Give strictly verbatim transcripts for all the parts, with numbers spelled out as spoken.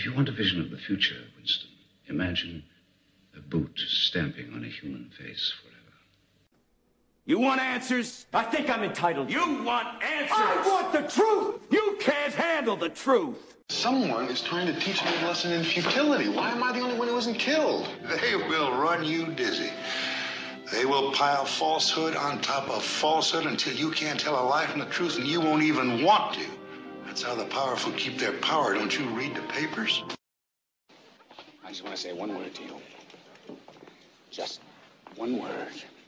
you want a vision of the future, Winston, imagine a boot stamping on a human face forever. You want answers? I think I'm entitled. You want answers? I want the truth! You can't handle the truth! Someone is trying to teach me a lesson in futility. Why am I the only one who isn't killed? They will run you dizzy. They will pile falsehood on top of falsehood until you can't tell a lie from the truth, and you won't even want to. That's how the powerful keep their power. Don't you read the papers? I just want to say one word to you. Just one word.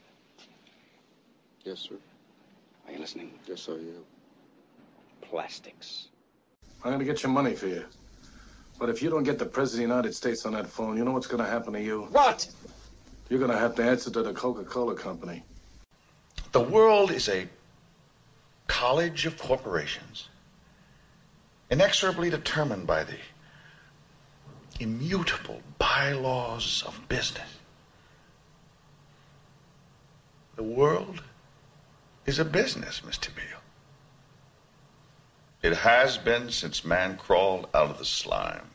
Yes, sir. Are you listening? Yes, sir, yeah. Plastics. I'm going to get your money for you. But if you don't get the President of the United States on that phone, you know what's going to happen to you? What? You're going to have to answer to the Coca-Cola Company. The world is a college of corporations, inexorably determined by the immutable bylaws of business. The world is a business, Mister Beale. It has been since man crawled out of the slime.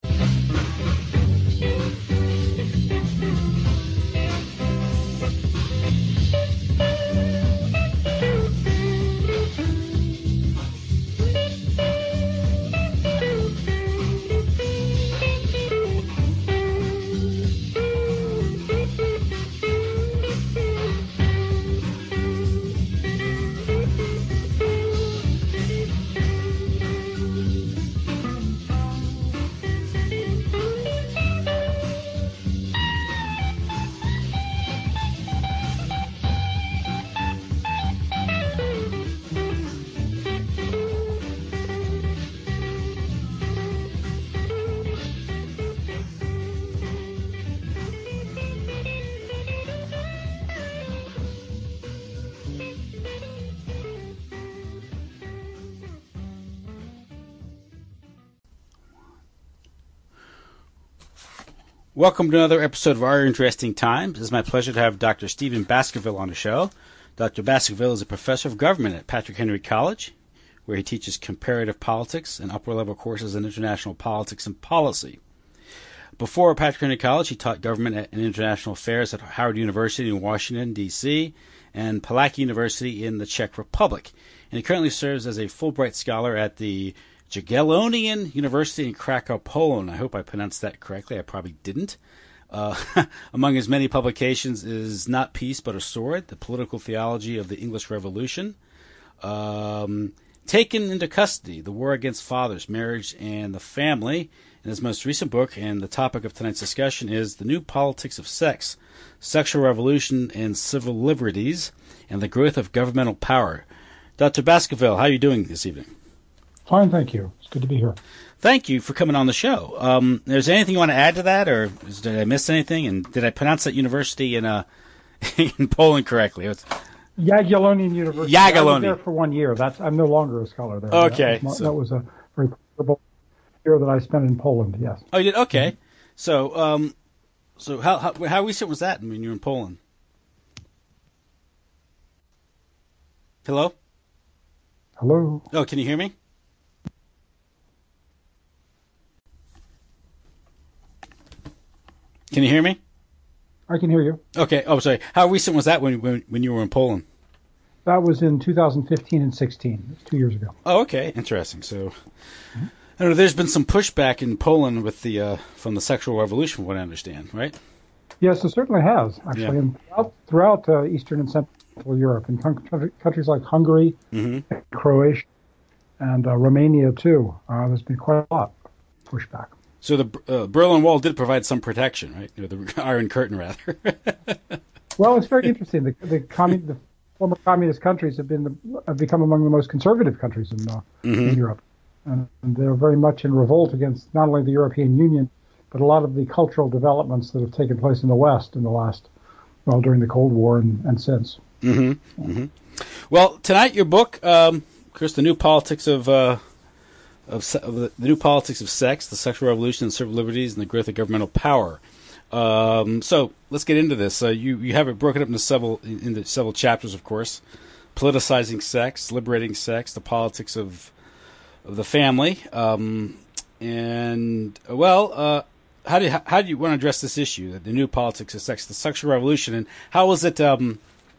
Welcome to another episode of Our Interesting Times. It is my pleasure to have Doctor Stephen Baskerville on the show. Doctor Baskerville is a professor of government at Patrick Henry College, where he teaches comparative politics and upper-level courses in international politics and policy. Before Patrick Henry College, he taught government and international affairs at Howard University in Washington, D C, and Pulaski University in the Czech Republic. And he currently serves as a Fulbright Scholar at the Jagiellonian University in Krakow, Poland. I hope I pronounced that correctly. I probably didn't. Uh, among his many publications is Not Peace, But a Sword, The Political Theology of the English Revolution, um, Taken into Custody, The War Against Fathers, Marriage and the Family. And his most recent book, and the topic of tonight's discussion, is The New Politics of Sex, Sexual Revolution and Civil Liberties, and the Growth of Governmental Power. Doctor Baskerville, how are you doing this evening? Fine, thank you. It's good to be here. Thank you for coming on the show. Um, is there anything you want to add to that, or is, did I miss anything? And did I pronounce that university in uh, in Poland correctly? It's Jagiellonian University. Jagiellonian. I was there for one year. That's I'm no longer a scholar there. Okay, that was, so. that was a very profitable year that I spent in Poland. Yes. Oh, you did? Okay. So, um, so how how how recent was that when you were in Poland? Hello. Hello. Oh, can you hear me? Can you hear me? I can hear you. Okay. Oh, sorry. How recent was that when when, when you were in Poland? That was in two thousand fifteen and sixteen. It was two years ago. Oh, okay. Interesting. So, mm-hmm. I don't know. There's been some pushback in Poland with the uh, from the sexual revolution, from what I understand, right? Yes, it certainly has. Actually, Yeah. and throughout, throughout uh, Eastern and Central Europe, in country, countries like Hungary, Mm-hmm. and Croatia, and uh, Romania too, uh, there's been quite a lot of pushback. So the uh, Berlin Wall did provide some protection, right? Or the Iron Curtain, rather. Well, it's very interesting. The, the, commun- the former communist countries have been the, have become among the most conservative countries in, uh, Mm-hmm. in Europe, and, and they're very much in revolt against not only the European Union, but a lot of the cultural developments that have taken place in the West in the last, well, during the Cold War and, and since. Mm-hmm. Mm-hmm. Well, tonight your book, um, Chris, the new politics of. Uh, Of, se- of the, the new politics of sex, the sexual revolution and civil liberties, and the growth of governmental power. Um, so let's get into this. Uh, you you have it broken up into several into several chapters, of course. Politicizing sex, liberating sex, the politics of of the family, um, And, well, uh, how do you, how do you want to address this issue, the new politics of sex, the sexual revolution, and how was it um,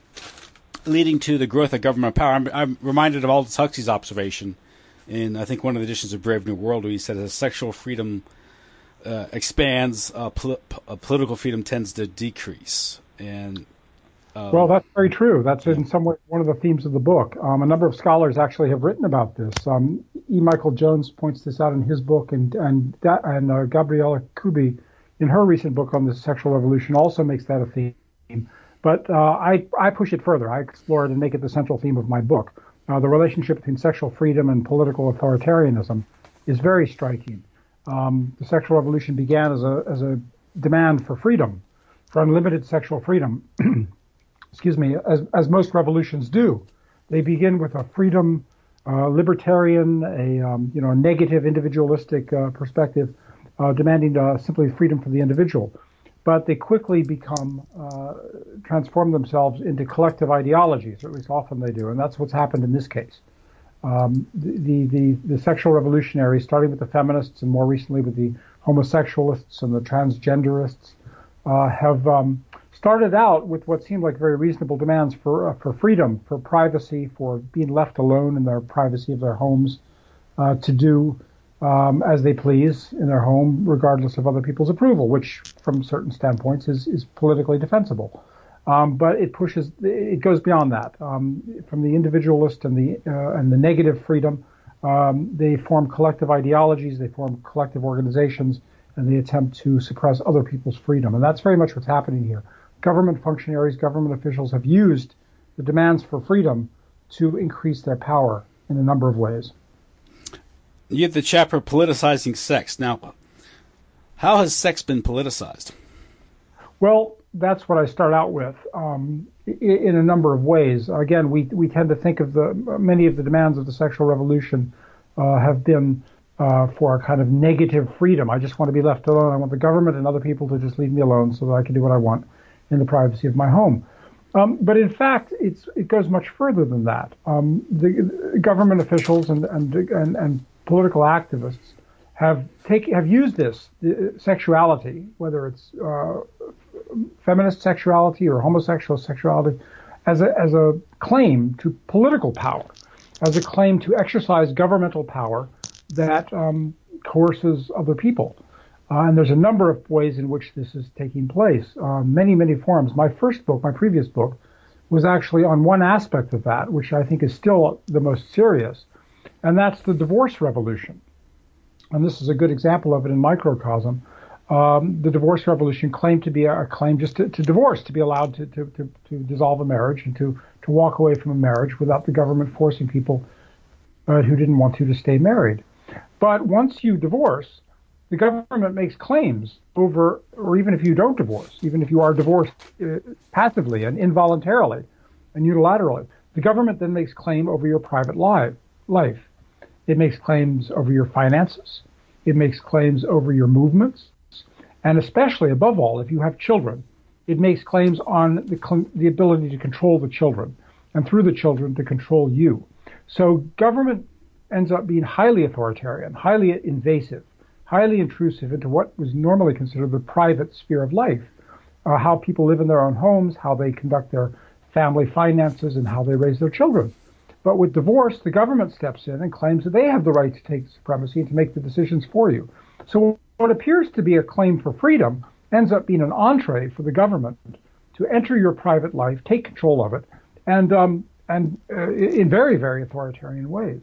leading to the growth of government power? I'm, I'm reminded of Aldous Huxley's observation in, I think, one of the editions of Brave New World, where he said as sexual freedom uh, expands, uh, pol- uh, political freedom tends to decrease. And um, well, that's very true. That's in some way one of the themes of the book. Um, a number of scholars actually have written about this. Um, E. Michael Jones points this out in his book, and and and uh, Gabriela Kubi, in her recent book on the sexual revolution, also makes that a theme. But uh, I I push it further. I explore it and make it the central theme of my book. Uh, the relationship between sexual freedom and political authoritarianism is very striking. Um, the sexual revolution began as a as a demand for freedom, for unlimited sexual freedom. Excuse me, as as most revolutions do. They begin with a freedom, uh, libertarian, a um, you know a negative individualistic uh, perspective, uh, demanding uh, simply freedom for the individual. But they quickly become uh, transform themselves into collective ideologies, or at least often they do, and that's what's happened in this case. Um, the, the the sexual revolutionaries, starting with the feminists and more recently with the homosexualists and the transgenderists, uh, have um, started out with what seemed like very reasonable demands for uh, for freedom, for privacy, for being left alone in their privacy of their homes, uh, to do um, as they please in their home, regardless of other people's approval, which, from certain standpoints, is is politically defensible. Um, but it pushes, it goes beyond that. Um, from the individualist and the uh, and the negative freedom, um, they form collective ideologies, they form collective organizations, and they attempt to suppress other people's freedom. And that's very much what's happening here. Government functionaries, government officials have used the demands for freedom to increase their power in a number of ways. You have the chapter politicizing sex. Now, how has sex been politicized? Well, that's what I start out with, um, in a number of ways. Again, we we tend to think of the many of the demands of the sexual revolution uh, have been uh, for a kind of negative freedom. I just want to be left alone. I want the government and other people to just leave me alone so that I can do what I want in the privacy of my home. Um, but in fact, it's it goes much further than that. Um, the, the government officials and and and, and political activists have take have used this uh, sexuality, whether it's uh, feminist sexuality or homosexual sexuality, as a as a claim to political power, as a claim to exercise governmental power that um, coerces other people. Uh, and there's a number of ways in which this is taking place, uh, many, many forms. My first book, my previous book, was actually on one aspect of that, which I think is still the most serious, and that's the divorce revolution. And this is a good example of it in microcosm. Um, the divorce revolution claimed to be a, a claim just to, to divorce, to be allowed to, to, to, to dissolve a marriage and to, to walk away from a marriage without the government forcing people uh, who didn't want to to stay married. But once you divorce, the government makes claims over, or even if you don't divorce, even if you are divorced uh, passively and involuntarily and unilaterally, the government then makes claim over your private life. life. It makes claims over your finances. It makes claims over your movements. And especially, above all, if you have children, it makes claims on the, the ability to control the children, and through the children to control you. So government ends up being highly authoritarian, highly invasive, highly intrusive into what was normally considered the private sphere of life, uh, how people live in their own homes, how they conduct their family finances, and how they raise their children. But with divorce, the government steps in and claims that they have the right to take supremacy and to make the decisions for you. So what appears to be a claim for freedom ends up being an entree for the government to enter your private life, take control of it, and um, and uh, in very, very authoritarian ways.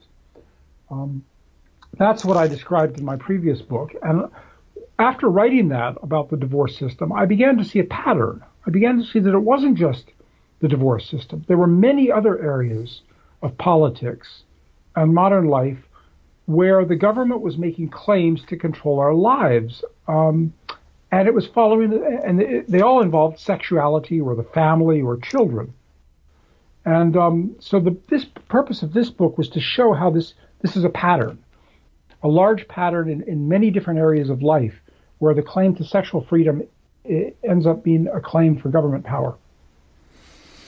Um, that's what I described in my previous book. And after writing that about the divorce system, I began to see a pattern. I began to see that it wasn't just the divorce system. There were many other areas of politics and modern life where the government was making claims to control our lives. Um, and it was following, and it, they all involved sexuality or the family or children. And um, so the this purpose of this book was to show how this, this is a pattern, a large pattern in, in many different areas of life where the claim to sexual freedom ends up being a claim for government power.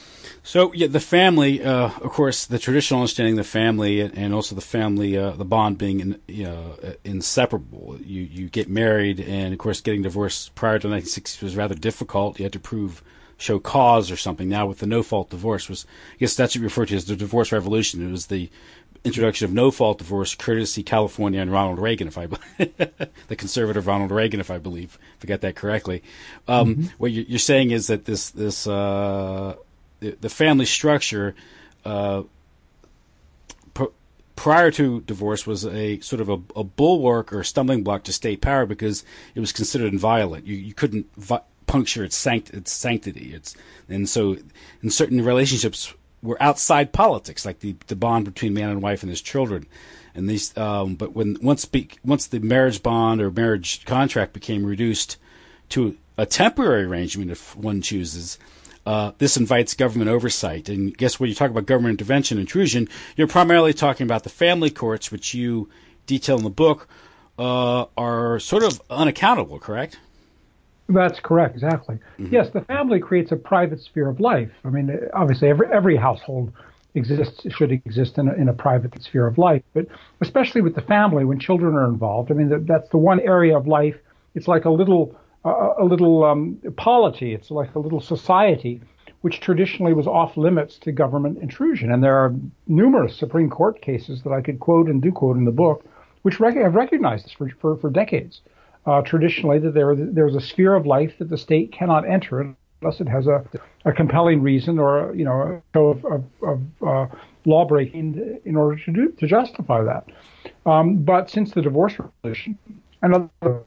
So yeah, the family, uh, of course, the traditional understanding of the family, and also the family, uh, the bond being in, you know, inseparable. You you get married, and of course, getting divorced prior to nineteen sixty was rather difficult. You had to prove, show cause or something. Now with the no-fault divorce, was I guess that's what you refer to as the divorce revolution. It was the introduction of no-fault divorce, courtesy California and Ronald Reagan, if I the conservative Ronald Reagan, if I believe, if I got that correctly. Um, mm-hmm. What you're saying is that this this uh, the, the family structure uh, pr- prior to divorce was a sort of a, a bulwark or a stumbling block to state power because it was considered inviolate. You you couldn't vi- puncture its sanct- its sanctity. It's and so in certain relationships were outside politics, like the, the bond between man and wife and his children. And these, um, but when once be, once the marriage bond or marriage contract became reduced to a temporary arrangement, if one chooses, uh, this invites government oversight. And guess when you talk about government intervention, intrusion, you're primarily talking about the family courts, which you detail in the book, uh, are sort of unaccountable, correct? That's correct, exactly. Mm-hmm. Yes, the family creates a private sphere of life. I mean, obviously, every every household exists should exist in a, in a private sphere of life, but especially with the family, when children are involved, I mean, that, that's the one area of life. It's like a little uh, a little um, polity. It's like a little society, which traditionally was off limits to government intrusion. And there are numerous Supreme Court cases that I could quote and do quote in the book, which rec- have recognized this for for, for decades. Uh, traditionally, that there there's a sphere of life that the state cannot enter unless it has a, a compelling reason or you know a show of, of, of uh, law breaking in order to do to justify that. Um, but since the divorce revolution, another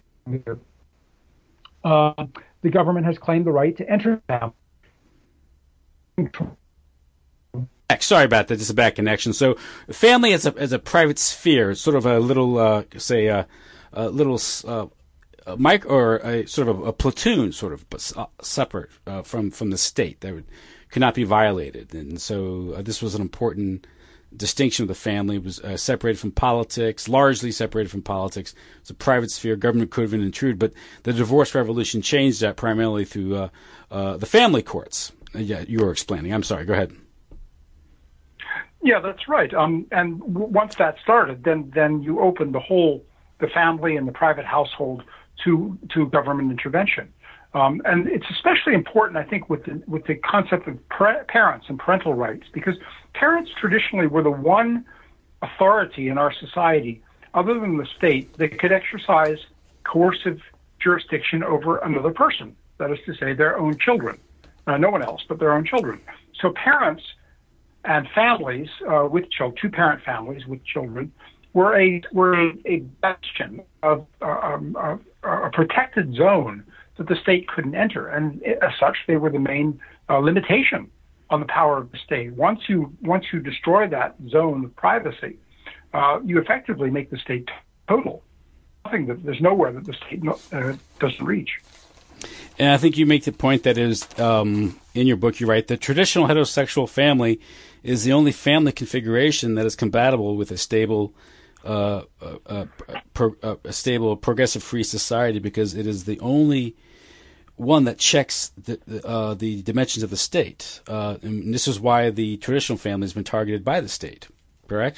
uh, the government has claimed the right to enter family. Sorry about that. This is a bad connection. So, family as a as a private sphere, it's sort of a little uh, say uh, a little. Uh, A mic or a sort of a, a platoon, sort of, but separate uh, from from the state that would, could not be violated, and so uh, this was an important distinction of the family. It was uh, separated from politics, largely separated from politics. It's a private sphere. Government could have intrude, but the divorce revolution changed that primarily through uh, uh, the family courts. Uh, yeah, you were explaining. I'm sorry. Go ahead. Yeah, that's right. Um, and w- once that started, then then you opened the whole the family and the private household to to government intervention. Um, and it's especially important, I think, with the, with the concept of pre- parents and parental rights, because parents traditionally were the one authority in our society, other than the state, that could exercise coercive jurisdiction over another person, that is to say, their own children. Uh, no one else, but their own children. So parents and families uh, with children, two-parent families with children, were a were a, a bastion of uh, um, of a protected zone that the state couldn't enter, and as such, they were the main uh, limitation on the power of the state. Once you once you destroy that zone of privacy, uh, you effectively make the state total. Nothing that there's nowhere that the state no, uh, doesn't reach. And I think you make the point that is um, in your book. You write the traditional heterosexual family is the only family configuration that is compatible with a stable. Uh, uh, uh, pro, uh, a stable, progressive, free society, because it is the only one that checks the uh, the dimensions of the state. Uh, and this is why the traditional family has been targeted by the state. Correct?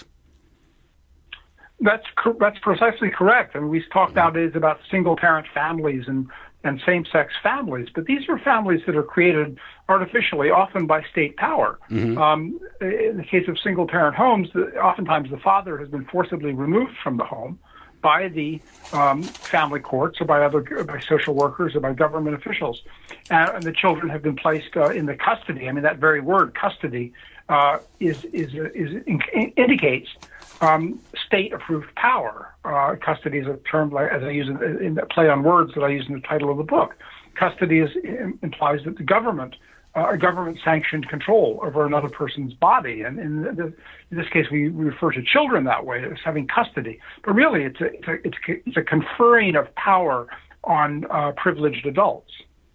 That's that's precisely correct. I mean, we talk nowadays about single-parent families and and same-sex families, but these are families that are created artificially, often by state power. Mm-hmm. Um, in the case of single-parent homes, the, oftentimes the father has been forcibly removed from the home by the um, family courts or by other by social workers or by government officials, and, and the children have been placed uh, in the custody. I mean, that very word, custody, uh, is is is in, indicates um, state-approved power. Uh, custody is a term, like, as I use in, in the play on words that I use in the title of the book. Custody is, implies that the government, uh, a government-sanctioned control over another person's body. And in, the, in this case, we refer to children that way as having custody. But really, it's a, it's a, it's a, it's a conferring of power on uh, privileged adults.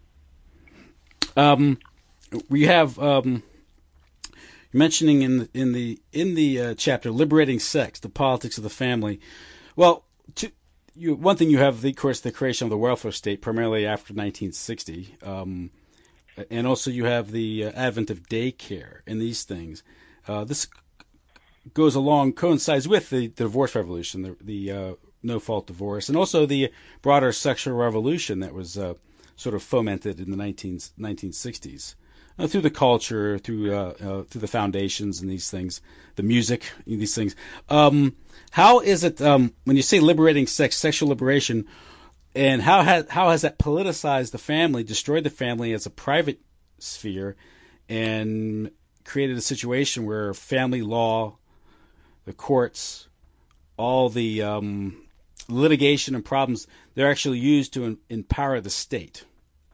Um, we have um, mentioning in the, in the in the uh, chapter "Liberating Sex: The Politics of the Family." Well, to, you, one thing you have, the, of course, the creation of the welfare state, primarily after nineteen sixty, um, and also you have the uh, advent of daycare and these things. Uh, this goes along, coincides with the, the divorce revolution, the, the uh, no-fault divorce, and also the broader sexual revolution that was uh, sort of fomented in the nineteen sixties uh, through the culture, through uh, uh, through the foundations and these things, the music, these things. Um, how is it um, when you say liberating sex, sexual liberation, and how has how has that politicized the family, destroyed the family as a private sphere, and created a situation where family law, the courts, all the um, litigation and problems, they're actually used to in, empower the state?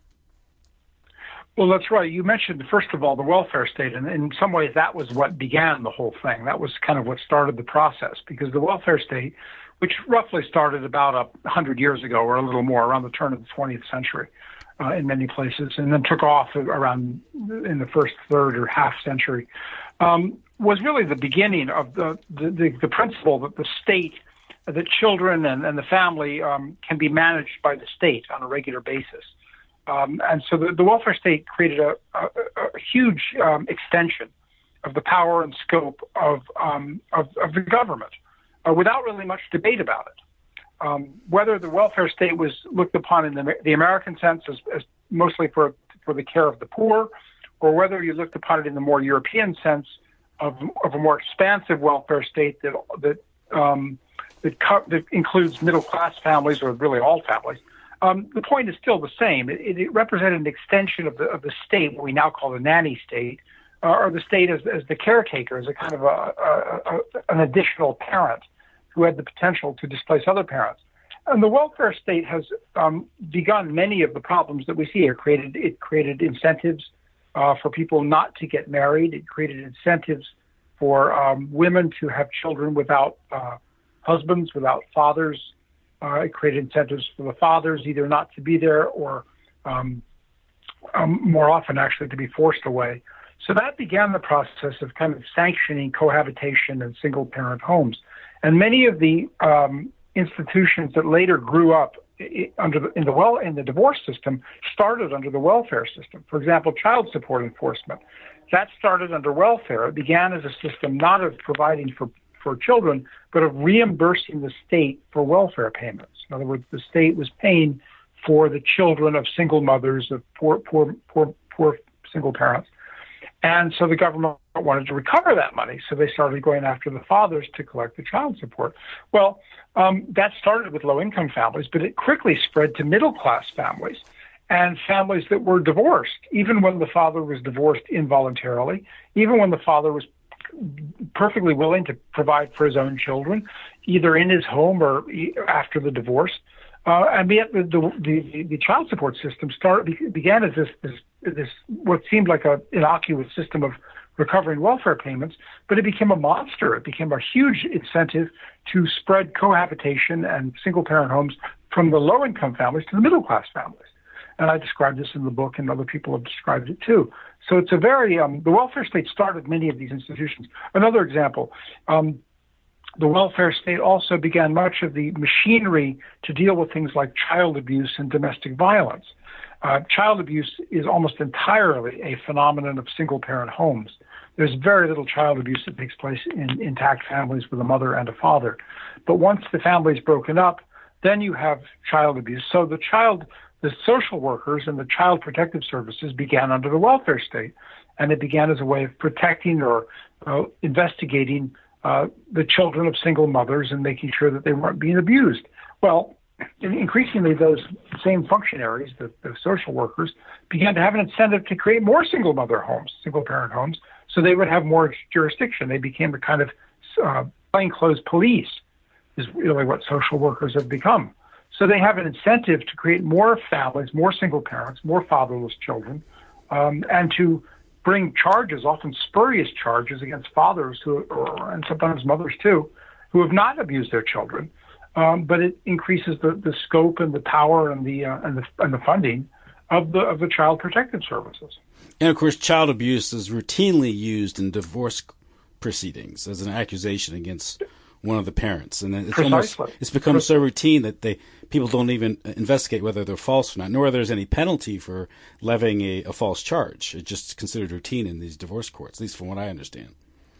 Well, that's right. You mentioned, first of all, the welfare state, and in some ways that was what began the whole thing. That was kind of what started the process, because the welfare state, which roughly started about a hundred years ago or a little more, around the turn of the twentieth century uh, in many places, and then took off around in the first third or half century, um, was really the beginning of the, the, the, the principle that the state, that children and, and the family um, can be managed by the state on a regular basis. Um, and so the, the welfare state created a, a, a huge um, extension of the power and scope of, um, of, of the government uh, without really much debate about it. Um, whether the welfare state was looked upon in the, the American sense as, as mostly for, for the care of the poor, or whether you looked upon it in the more European sense of, of a more expansive welfare state that, that, um, that, co- that includes middle-class families, or really all families, Um, the point is still the same. It, it represented an extension of the of the state, what we now call the nanny state, uh, or the state as, as the caretaker, as a kind of a, a, a, an additional parent who had the potential to displace other parents. And the welfare state has um, begun many of the problems that we see. It created it created incentives uh, for people not to get married. It created incentives for um, women to have children without uh, husbands, without fathers. Uh, it created incentives for the fathers either not to be there or um, um, more often actually to be forced away. So that began the process of kind of sanctioning cohabitation and single-parent homes. And many of the um, institutions that later grew up under the, in the well in the divorce system started under the welfare system. For example, child support enforcement. That started under welfare. It began as a system not of providing for for children, but of reimbursing the state for welfare payments. In other words, the state was paying for the children of single mothers, of poor, poor, poor, poor single parents. And so the government wanted to recover that money, so they started going after the fathers to collect the child support. Well, um, that started with low-income families, but it quickly spread to middle-class families and families that were divorced, even when the father was divorced involuntarily, even when the father was perfectly willing to provide for his own children, either in his home or after the divorce. Uh, and yet the, the, the child support system started, began as this, this, this what seemed like an innocuous system of recovering welfare payments, but it became a monster. It became a huge incentive to spread cohabitation and single-parent homes from the low-income families to the middle-class families. And I described this in the book, and other people have described it too. So it's a very, um, the welfare state started many of these institutions. Another example, um, the welfare state also began much of the machinery to deal with things like child abuse and domestic violence. Uh, child abuse is almost entirely a phenomenon of single-parent homes. There's very little child abuse that takes place in intact families with a mother and a father. But once the family is broken up, then you have child abuse. So the child... The social workers and the child protective services began under the welfare state, and it began as a way of protecting or uh, investigating uh, the children of single mothers and making sure that they weren't being abused. Well, increasingly, those same functionaries, the, the social workers, began to have an incentive to create more single mother homes, single parent homes, so they would have more jurisdiction. They became a kind of uh, plainclothes police, is really what social workers have become. So they have an incentive to create more families, more single parents, more fatherless children, um, and to bring charges, often spurious charges, against fathers who, or, and sometimes mothers too, who have not abused their children. Um, but it increases the, the scope and the power and the uh, and the and the funding of the of the child protective services. And of course, child abuse is routinely used in divorce proceedings as an accusation against one of the parents, and it's Precisely. almost it's become so routine that they people don't even investigate whether they're false or not, nor there's any penalty for levying a, a false charge. It's just considered routine in these divorce courts, at least from what I understand.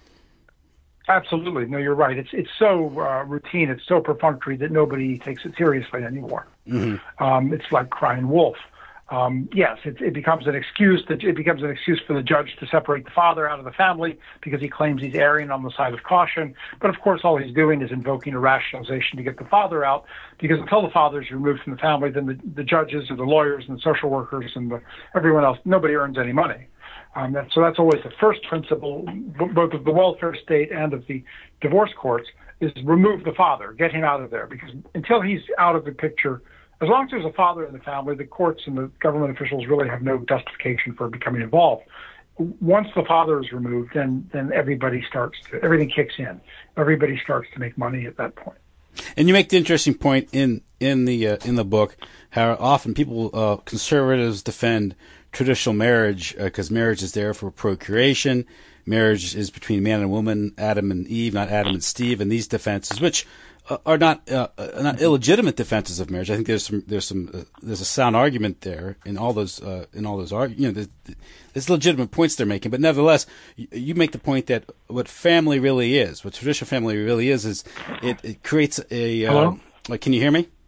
Absolutely. No, you're right. It's it's so uh, routine, it's so perfunctory that nobody takes it seriously anymore. Mm-hmm. Um, it's like crying wolf. Um, yes, it, it becomes an excuse that it becomes an excuse for the judge to separate the father out of the family because he claims he's erring on the side of caution. But of course, all he's doing is invoking a rationalization to get the father out, because until the father is removed from the family, then the, the judges or the lawyers and the social workers and the, everyone else, nobody earns any money. Um, that, so that's always the first principle, b- both of the welfare state and of the divorce courts, is remove the father, get him out of there, because until he's out of the picture, as long as there's a father in the family, the courts and the government officials really have no justification for becoming involved. Once the father is removed, then then everybody starts to, everything kicks in. Everybody starts to make money at that point. And you make the interesting point in in the uh, in the book how often people uh, conservatives defend traditional marriage because uh, marriage is there for procreation. Marriage is between man and woman, Adam and Eve, not Adam and Steve, and these defenses, which uh, are not uh, not illegitimate defenses of marriage. I think there's some there's some uh, there's a sound argument there in all those uh, in all those arg- you know there's, there's legitimate points they're making, but nevertheless, you, you make the point that what family really is, what traditional family really is, is it, it creates a. Uh, Hello? Like, can you hear me?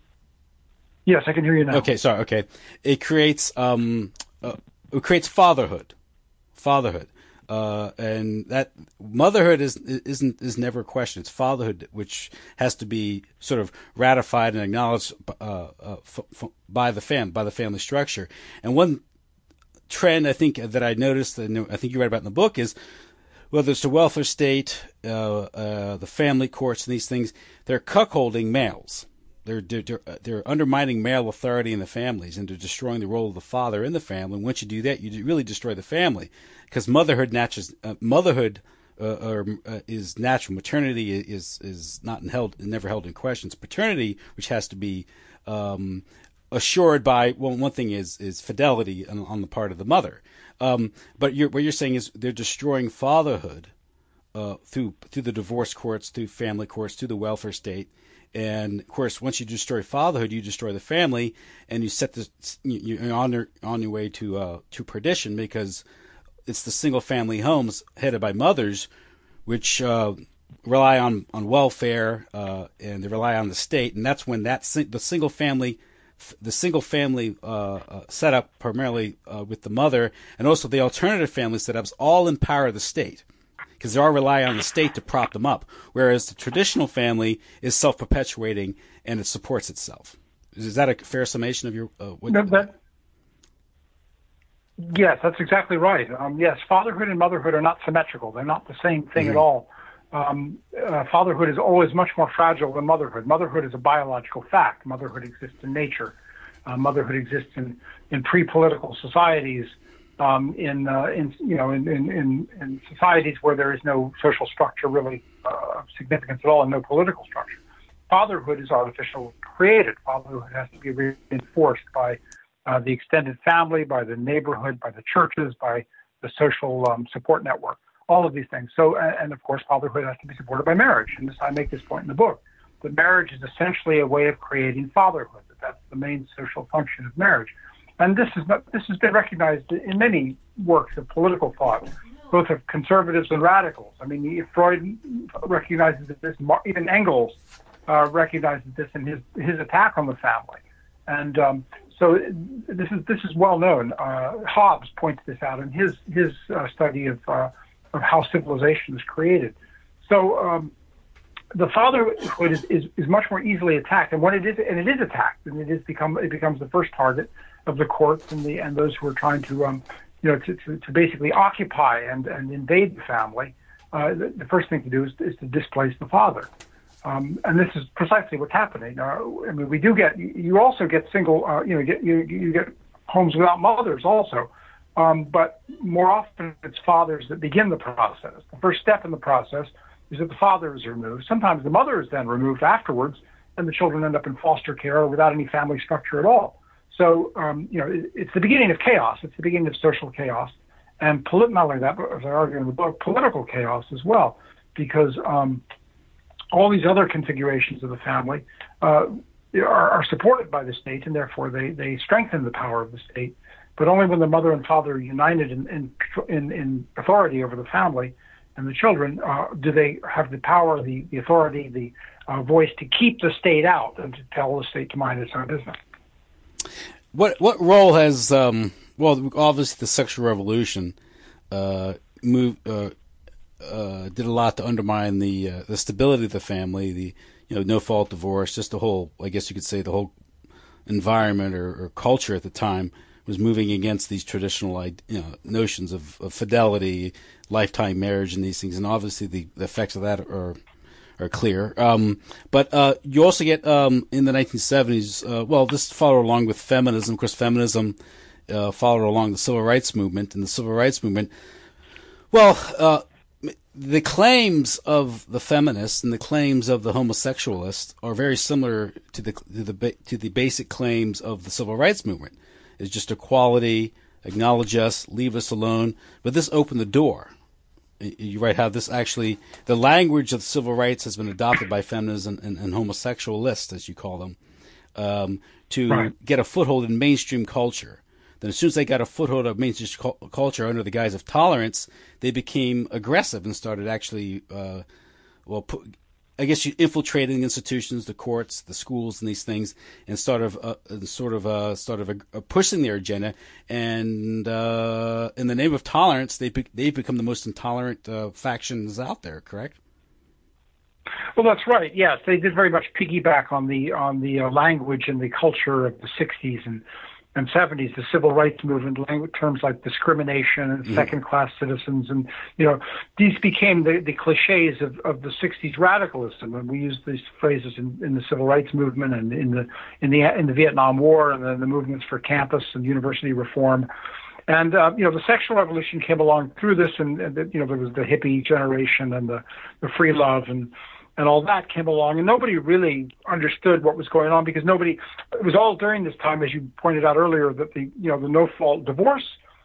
Yes, I can hear you now. Okay, sorry. Okay, it creates um uh, it creates fatherhood, fatherhood. Uh, and that motherhood is isn't is never a question. It's fatherhood which has to be sort of ratified and acknowledged uh, uh, f- f- by the fam by the family structure. And one trend I think that I noticed, and I think you write about in the book, is whether it's the welfare state, uh, uh, the family courts, and these things, they're cuckolding males. They're, they're they're undermining male authority in the families, and they're destroying the role of the father in the family. And once you do that, you really destroy the family, because motherhood natures, uh, motherhood uh, or, uh, is natural. Maternity is is not held, never held in question. It's paternity, which has to be um, assured by. Well, one thing is is fidelity on, on the part of the mother. Um, but you're, what you're saying is they're destroying fatherhood uh, through through the divorce courts, through family courts, through the welfare state. And of course, once you destroy fatherhood, you destroy the family, and you set this you're on your on your way to uh, to perdition, because it's the single family homes headed by mothers, which uh, rely on on welfare uh, and they rely on the state, and that's when that the single family the single family uh, uh, setup primarily uh, with the mother, and also the alternative family setups, all empower the state, because they all rely on the state to prop them up, whereas the traditional family is self-perpetuating and it supports itself. Is that a fair summation of your? Uh, what, no, that, yes, that's exactly right. Um, yes, fatherhood and motherhood are not symmetrical. They're not the same thing mm-hmm. at all. Um, uh, fatherhood is always much more fragile than motherhood. Motherhood is a biological fact. Motherhood exists in nature. Uh, motherhood exists in, in pre-political societies. Um, in, uh, in, you know, in, in, in societies where there is no social structure really uh, of significance at all and no political structure. Fatherhood is artificial created. Fatherhood has to be reinforced by uh, the extended family, by the neighborhood, by the churches, by the social um, support network, all of these things. So, and of course, fatherhood has to be supported by marriage. And this, I make this point in the book, that marriage is essentially a way of creating fatherhood, that that's the main social function of marriage. And this is not, this has been recognized in many works of political thought, both of conservatives and radicals. I mean, Freud recognizes this, even Engels uh, recognizes this in his his attack on the family. And um, so this is this is well known. Uh, Hobbes points this out in his his uh, study of uh, of how civilization is created. So um, the fatherhood is, is, is much more easily attacked, and when it is and it is attacked, and it is become it becomes the first target of the courts and the and those who are trying to um you know to, to, to basically occupy and, and invade the family. Uh, the, the first thing to do is, is to displace the father, um, and this is precisely what's happening. Uh, I mean, we do get you also get single uh, you know get you you get homes without mothers also, um, but more often it's fathers that begin the process. The first step in the process is that the father is removed. Sometimes the mother is then removed afterwards, and the children end up in foster care or without any family structure at all. So, um, you know, it, it's the beginning of chaos. It's the beginning of social chaos. And polit- not only that, but as I argue in the book, political chaos as well. Because um, all these other configurations of the family uh, are, are supported by the state, and therefore they, they strengthen the power of the state. But only when the mother and father are united in, in, in, in authority over the family and the children uh, do they have the power, the, the authority, the uh, voice to keep the state out and to tell the state to mind its own business. What what role has um, well, obviously the sexual revolution uh, moved uh, uh, did a lot to undermine the uh, the stability of the family, the you know no fault divorce, just the whole, I guess you could say, the whole environment or, or culture at the time was moving against these traditional you know, notions of, of fidelity, lifetime marriage, and these things. And obviously the, the effects of that are are clear. Um, but uh, you also get um, in the nineteen seventies, uh, well, this followed along with feminism. Of course, feminism uh, followed along the civil rights movement. And the civil rights movement, well, uh, the claims of the feminists and the claims of the homosexualists are very similar to the to the to the basic claims of the civil rights movement. It's just equality, acknowledge us, leave us alone. But this opened the door. You write how this actually, the language of civil rights has been adopted by feminists and, and, and homosexualists, as you call them, um, to right. get a foothold in mainstream culture. Then as soon as they got a foothold of mainstream culture under the guise of tolerance, they became aggressive and started actually, uh, well, put, I guess you infiltrating institutions, the courts, the schools, and these things, and sort of, uh, sort of, uh, sort of uh, pushing their agenda. And uh, in the name of tolerance, they be- they become the most intolerant uh, factions out there. Correct? Well, that's right. Yes, they did very much piggyback on the on the uh, language and the culture of the sixties and. and seventies, the civil rights movement, language terms like discrimination and mm-hmm. second-class citizens, and you know these became the, the cliches of, of the sixties radicalism, and we used these phrases in, in the civil rights movement and in the in the in the Vietnam War and then the movements for campus and university reform, and uh, you know the sexual revolution came along through this, and, and you know there was the hippie generation and the, the free love and. And all that came along, and nobody really understood what was going on because nobody. It was all during this time, as you pointed out earlier, that the you know the no-fault divorce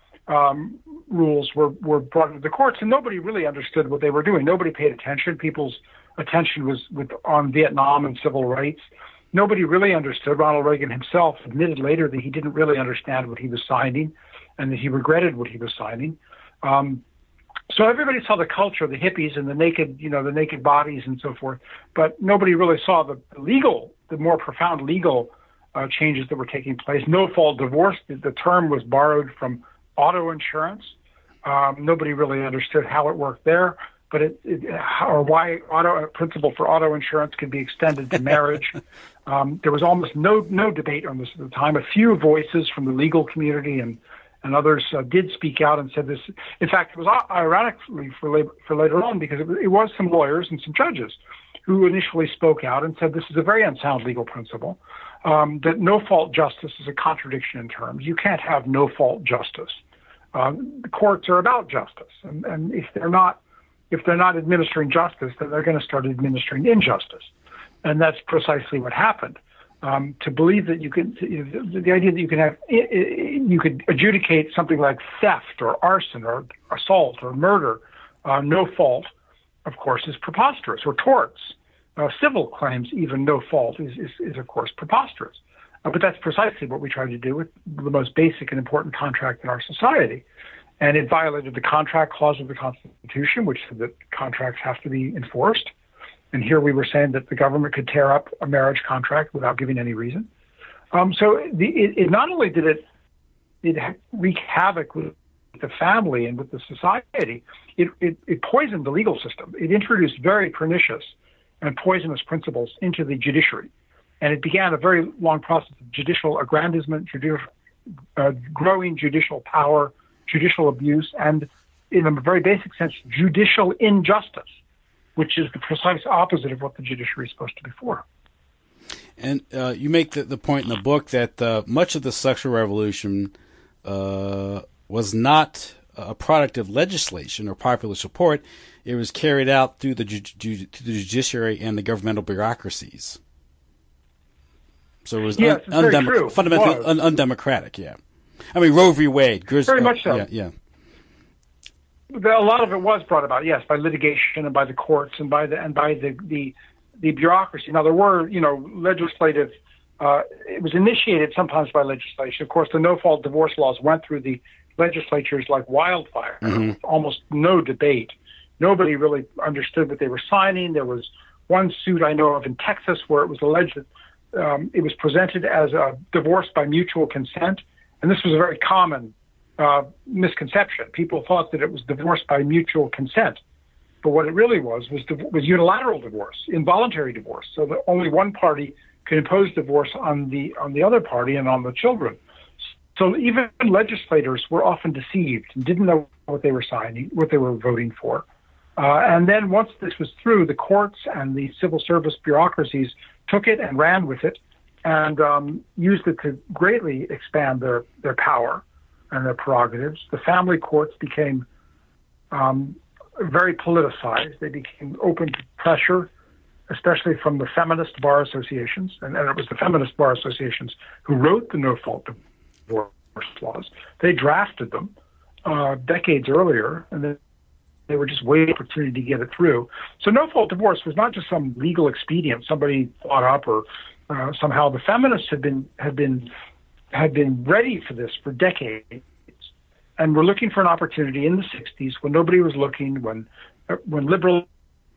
um, rules were were brought into the courts, and nobody really understood what they were doing. Nobody paid attention. People's attention was with on Vietnam and civil rights. Nobody really understood. Ronald Reagan himself admitted later that he didn't really understand what he was signing, and that he regretted what he was signing. Um, So everybody saw the culture, the hippies and the naked, you know, the naked bodies and so forth, but nobody really saw the legal, the more profound legal uh, changes that were taking place. No-fault divorce, the, the term was borrowed from auto insurance. Um, nobody really understood how it worked there, but it, it or why auto a principle for auto insurance could be extended to marriage. um, there was almost no no debate on this at the time. A few voices from the legal community and And others uh, did speak out and said this. In fact, it was ironically for, labor, for later on because it, it was some lawyers and some judges who initially spoke out and said this is a very unsound legal principle, um, that no-fault justice is a contradiction in terms. You can't have no-fault justice. Um, the courts are about justice, and, and if they're not, if they're not administering justice, then they're going to start administering injustice, and that's precisely what happened. Um, to believe that you could, you know, the, the idea that you can have, you could adjudicate something like theft or arson or assault or murder, uh, no fault, of course, is preposterous, or torts. Uh, civil claims, even no fault, is, is, is of course, preposterous. Uh, but that's precisely what we try to do with the most basic and important contract in our society. And it violated the contract clause of the Constitution, which said that contracts have to be enforced. And here we were saying that the government could tear up a marriage contract without giving any reason. Um, so the, it, it not only did it, it wreak havoc with the family and with the society, it, it, it poisoned the legal system. It introduced very pernicious and poisonous principles into the judiciary. And it began a very long process of judicial aggrandizement, judicial, uh, growing judicial power, judicial abuse, and in a very basic sense, judicial injustice, which is the precise opposite of what the judiciary is supposed to be for. And uh, you make the, the point in the book that uh, much of the sexual revolution uh, was not a product of legislation or popular support. It was carried out through the, ju- ju- through the judiciary and the governmental bureaucracies. So it was yes, un- it's undemo- very true. fundamentally un- undemocratic, yeah. I mean, Roe v. Wade. Gris- very much so. Yeah, yeah. A lot of it was brought about, yes, by litigation and by the courts and by the and by the, the the bureaucracy. Now, there were, you know, legislative, uh, it was initiated sometimes by legislation. Of course, the no-fault divorce laws went through the legislatures like wildfire, mm-hmm. almost no debate. Nobody really understood what they were signing. There was one suit I know of in Texas where it was alleged that um, it was presented as a divorce by mutual consent, and this was a very common uh, misconception. People thought that it was divorce by mutual consent, but what it really was was was unilateral divorce, involuntary divorce. So that only one party could impose divorce on the on the other party and on the children. So even legislators were often deceived and didn't know what they were signing, what they were voting for. Uh, and then once this was through, the courts and the civil service bureaucracies took it and ran with it and um, used it to greatly expand their, their power and their prerogatives. The family courts became um, very politicized. They became open to pressure, especially from the feminist bar associations. And, and it was the feminist bar associations who wrote the no-fault divorce laws. They drafted them uh, decades earlier, and then they were just waiting for an opportunity to get it through. So no-fault divorce was not just some legal expedient somebody thought up, or uh, somehow the feminists had been had been had been ready for this for decades, and were looking for an opportunity in the sixties when nobody was looking, when uh, when liberalism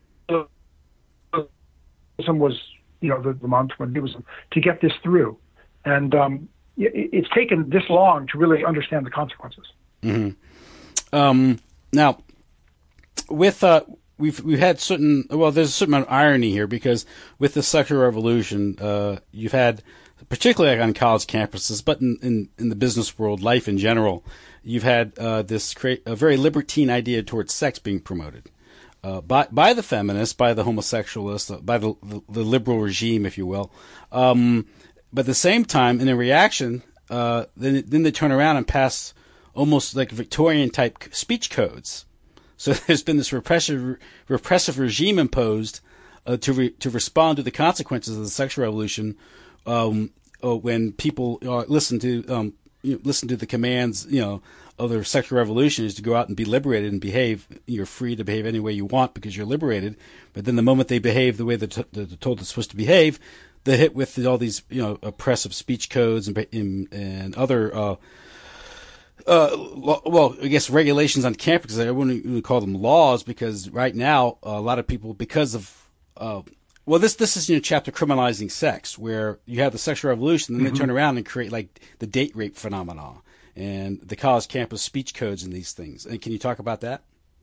was, you know, the, the month when it was to get this through, and um, it, it's taken this long to really understand the consequences. Mm-hmm. Um, now. With uh, we've we've had certain well, there's a certain amount of irony here because with the sexual revolution, uh, you've had particularly on college campuses, but in, in, in the business world, life in general, you've had uh, this create a very libertine idea towards sex being promoted uh, by by the feminists, by the homosexualists, by the the, the liberal regime, if you will. Um, but at the same time, in a reaction, uh, then then they turn around and pass almost like Victorian type speech codes. So there's been this repressive, repressive regime imposed uh, to re, to respond to the consequences of the sexual revolution. Um, uh, when people uh, listen to um, you know, listen to the commands, you know, of the sexual revolution is to go out and be liberated and behave. You're free to behave any way you want because you're liberated. But then the moment they behave the way they're, t- they're told they're supposed to behave, they're hit with all these, you know, oppressive speech codes and and, and other. Uh, Uh, well, I guess regulations on campuses, I wouldn't even call them laws because right now, a lot of people, because of, uh, well, this, this is, you know, chapter criminalizing sex, where you have the sexual revolution, and then mm-hmm. they turn around and create like the date rape phenomenon and the college campus speech codes and these things. And can you talk about that?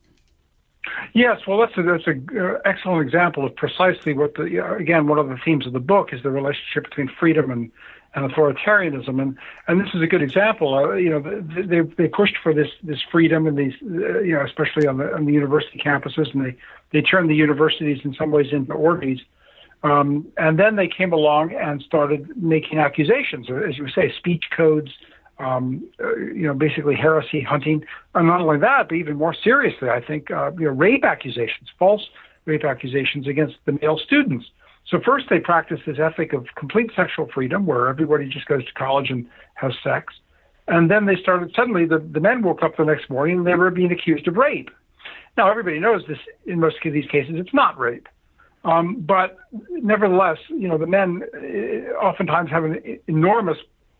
Yes, well, that's a, that's an uh, excellent example of precisely what the, uh, again, one of the themes of the book is the relationship between freedom and and authoritarianism, and, and this is a good example. Uh, you know, they they pushed for this this freedom, and these uh, you know, especially on the on the university campuses, and they they turned the universities in some ways into orgies. Um, and then they came along and started making accusations, as you say, speech codes, um, uh, you know, basically heresy hunting, and not only that, but even more seriously, I think, uh, you know, rape accusations, false rape accusations against the male students. So first they practice this ethic of complete sexual freedom where everybody just goes to college and has sex. And then they started, suddenly the, the men woke up the next morning and they were being accused of rape. Now everybody knows this, in most of these cases, it's not rape. Um, but nevertheless, you know, the men oftentimes have an enormous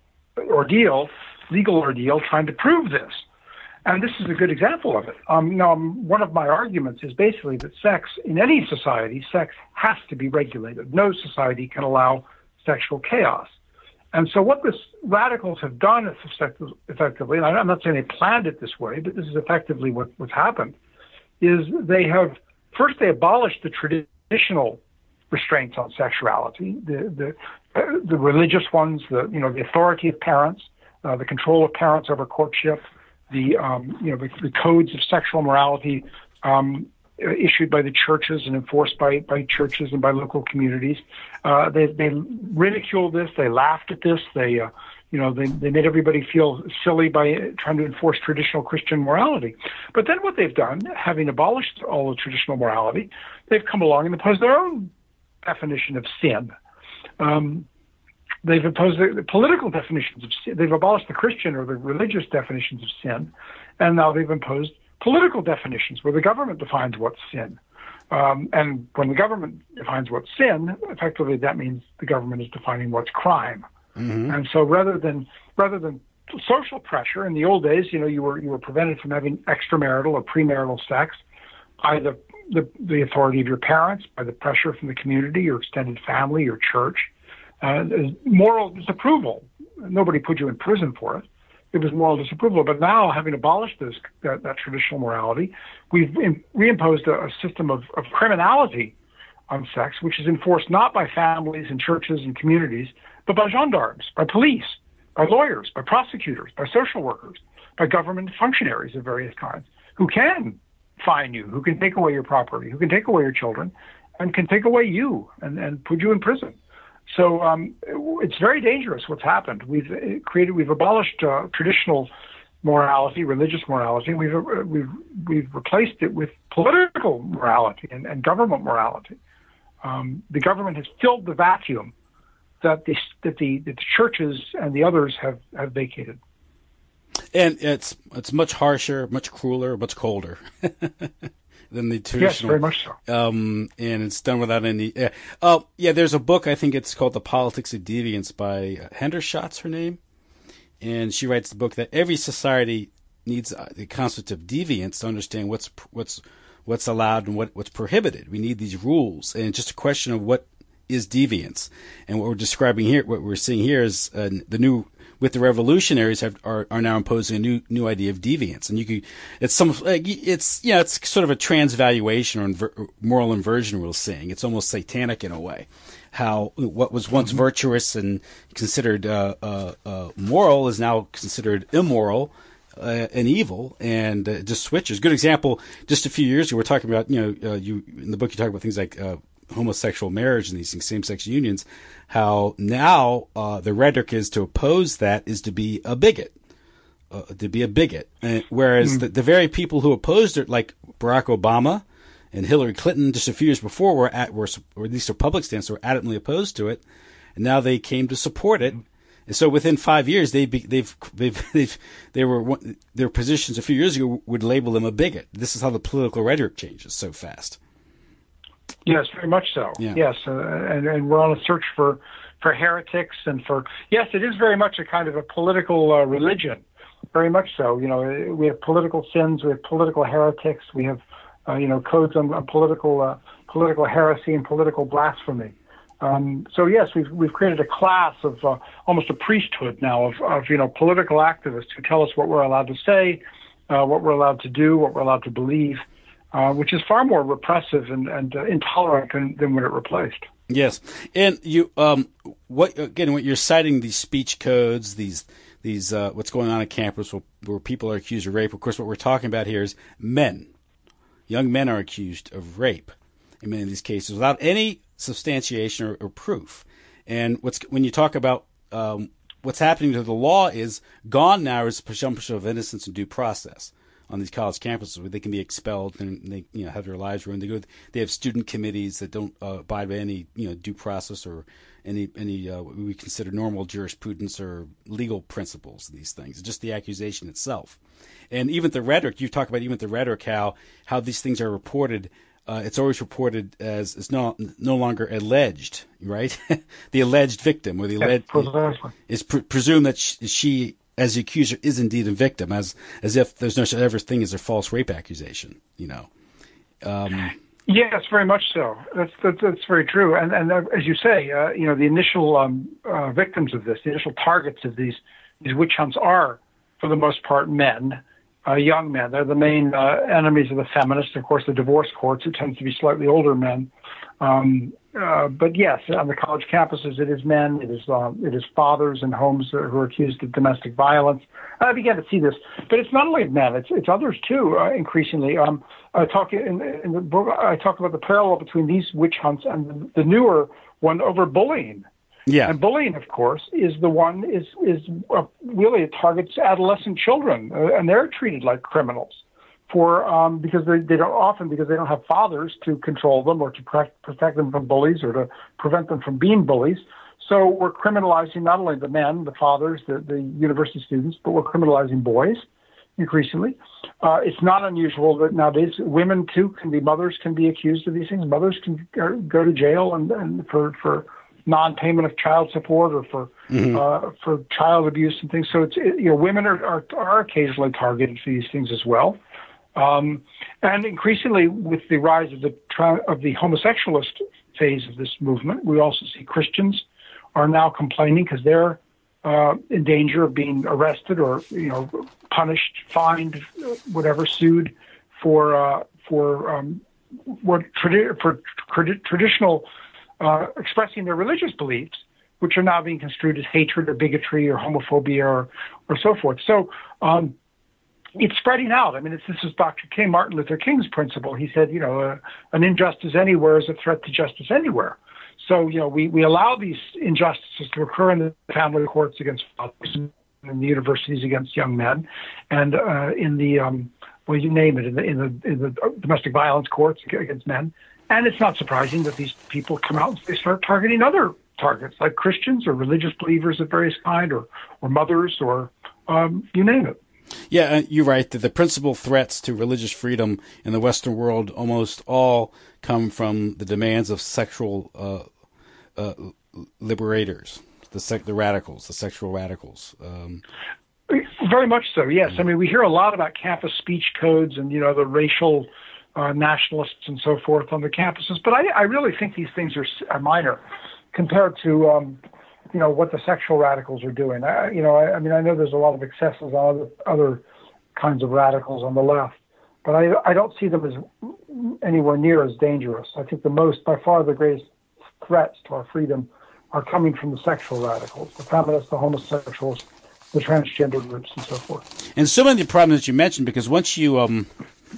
ordeal, legal ordeal, trying to prove this. And this is a good example of it. Um, now, one of my arguments is basically that sex, in any society, sex has to be regulated. No society can allow sexual chaos. And so what the radicals have done effectively, and I'm not saying they planned it this way, but this is effectively what, what's happened, is they have, first they abolished the traditional restraints on sexuality, the the, uh, the religious ones, the, you know, the authority of parents, uh, the control of parents over courtship, the um, you know the, the codes of sexual morality um, issued by the churches and enforced by, by churches and by local communities. Uh, they they ridiculed this. They laughed at this. They uh, you know they they made everybody feel silly by trying to enforce traditional Christian morality. But then what they've done, having abolished all the traditional morality, they've come along and imposed their own definition of sin. Um, They've imposed the political definitions of sin. They've abolished the Christian or the religious definitions of sin, and now they've imposed political definitions where the government defines what's sin. Um, and when the government defines what's sin, effectively that means the government is defining what's crime. Mm-hmm. And so rather than rather than social pressure, in the old days, you know, you were you were prevented from having extramarital or premarital sex by the, the, the authority of your parents, by the pressure from the community, your extended family, your church. Uh, moral disapproval. Nobody put you in prison for it. It was moral disapproval. But now, having abolished this, that, that traditional morality, we've in, reimposed a, a system of, of criminality on sex, which is enforced not by families and churches and communities, but by gendarmes, by police, by lawyers, by prosecutors, by social workers, by government functionaries of various kinds, who can fine you, who can take away your property, who can take away your children, and can take away you and, and put you in prison. So um, it's very dangerous what's happened. We've created, we've abolished uh, traditional morality, religious morality. We've uh, we've we've replaced it with political morality and, and government morality. Um, the government has filled the vacuum that the that the, that the churches and the others have, have vacated. And it's it's much harsher, much crueler, much colder than the traditional. Yes, very much so. Um, and it's done without any. Uh, oh, yeah. There's a book. I think it's called "The Politics of Deviance" by uh, Hendershot's her name, and she writes the book that every society needs uh, the concept of deviance to understand what's what's what's allowed and what what's prohibited. We need these rules, and it's just a question of what is deviance. And what we're describing here, what we're seeing here, is uh, the new. With the revolutionaries have, are are now imposing a new new idea of deviance, and you could it's some it's yeah it's sort of a transvaluation or inver, moral inversion we're seeing. It's almost satanic in a way. How what was once mm-hmm. virtuous and considered uh, uh, uh, moral is now considered immoral uh, and evil, and uh, just switches. Good example. Just a few years ago, we're talking about you know uh, you in the book you talk about things like. Uh, homosexual marriage and these things, same-sex unions, how now uh, the rhetoric is to oppose that is to be a bigot, uh, to be a bigot. And, whereas mm. the, the very people who opposed it, like Barack Obama and Hillary Clinton just a few years before, were at, were, or at least their public stance, were adamantly opposed to it, and now they came to support it. And so within five years, they be, they've they've they've they were their positions a few years ago would label them a bigot. This is how the political rhetoric changes so fast. Yes, very much so. Yeah. Yes, uh, and, and we're on a search for, for heretics and for, yes, it is very much a kind of a political uh, religion, very much so. You know, we have political sins, we have political heretics, we have, uh, you know, codes on, on political uh, political heresy and political blasphemy. Um, so yes, we've we've created a class of uh, almost a priesthood now of, of, you know, political activists who tell us what we're allowed to say, uh, what we're allowed to do, what we're allowed to believe. Uh, which is far more repressive and, and uh, intolerant than, than what it replaced. Yes, and you, um, what again? What you're citing these speech codes, these these uh, what's going on at campus where, where people are accused of rape. Of course, what we're talking about here is men. Young men are accused of rape in many of these cases without any substantiation or, or proof. And what's when you talk about um, what's happening to the law is gone now is presumption of innocence and due process. On these college campuses, where they can be expelled and they, you know, have their lives ruined. They go. They have student committees that don't uh, abide by any, you know, due process or any any uh, what we consider normal jurisprudence or legal principles. These things, just the accusation itself, and even the rhetoric. You talk about even the rhetoric, how how these things are reported. Uh, it's always reported as it's no no longer alleged, right? The alleged victim or the alleged is pre- presumed that she. she as the accuser is indeed a victim, as as if there's no such ever thing as a false rape accusation, you know. Um, yes, very much so. That's that's, that's very true. And and uh, as you say, uh, you know, the initial um, uh, victims of this, the initial targets of these these witch hunts are, for the most part, men, uh, young men. They're the main uh, enemies of the feminists. Of course, the divorce courts, it tends to be slightly older men. Um, Uh, but yes, on the college campuses, it is men, it is uh, it is fathers in homes who are accused of domestic violence. I began to see this, but it's not only men; it's it's others too. Uh, increasingly, um, I talk in, in the book. I talk about the parallel between these witch hunts and the, the newer one over bullying. Yeah, and bullying, of course, is the one is is uh, really it targets adolescent children, uh, and they're treated like criminals. For um, because they, they don't often because they don't have fathers to control them or to pre- protect them from bullies or to prevent them from being bullies. So we're criminalizing not only the men, the fathers, the, the university students, but we're criminalizing boys, increasingly. Uh, it's not unusual that nowadays women too can be mothers can be accused of these things. Mothers can go, go to jail and, and for for non-payment of child support or for mm-hmm. uh, for child abuse and things. So it's it, you know women are, are are occasionally targeted for these things as well. Um, and increasingly, with the rise of the tri- of the homosexualist phase of this movement, we also see Christians are now complaining because they're uh, in danger of being arrested or you know punished, fined, whatever, sued for uh, for um, what tradi- for tradi- traditional uh, expressing their religious beliefs, which are now being construed as hatred or bigotry or homophobia or or so forth. So. Um, It's spreading out. I mean, it's, this is Doctor King, Martin Luther King's principle. He said, you know, uh, an injustice anywhere is a threat to justice anywhere. So, you know, we, we allow these injustices to occur in the family courts against fathers, in the universities against young men, and uh, in the, um, well, you name it, in the, in the in the domestic violence courts against men. And it's not surprising that these people come out and they start targeting other targets, like Christians or religious believers of various kind, or, or mothers, or um, you name it. Yeah, you're right. The, the principal threats to religious freedom in the Western world almost all come from the demands of sexual uh, uh, liberators, the sec- the radicals, the sexual radicals. Um, Very much so, yes. I mean, we hear a lot about campus speech codes and, you know, the racial uh, nationalists and so forth on the campuses, but I, I really think these things are, are minor compared to... Um, you know, what the sexual radicals are doing. I, you know, I, I mean, I know there's a lot of excesses on other, other kinds of radicals on the left, but I, I don't see them as anywhere near as dangerous. I think the most, by far, the greatest threats to our freedom are coming from the sexual radicals, the feminists, the homosexuals, the transgender groups, and so forth. And so many of the problems that you mentioned, because once you um,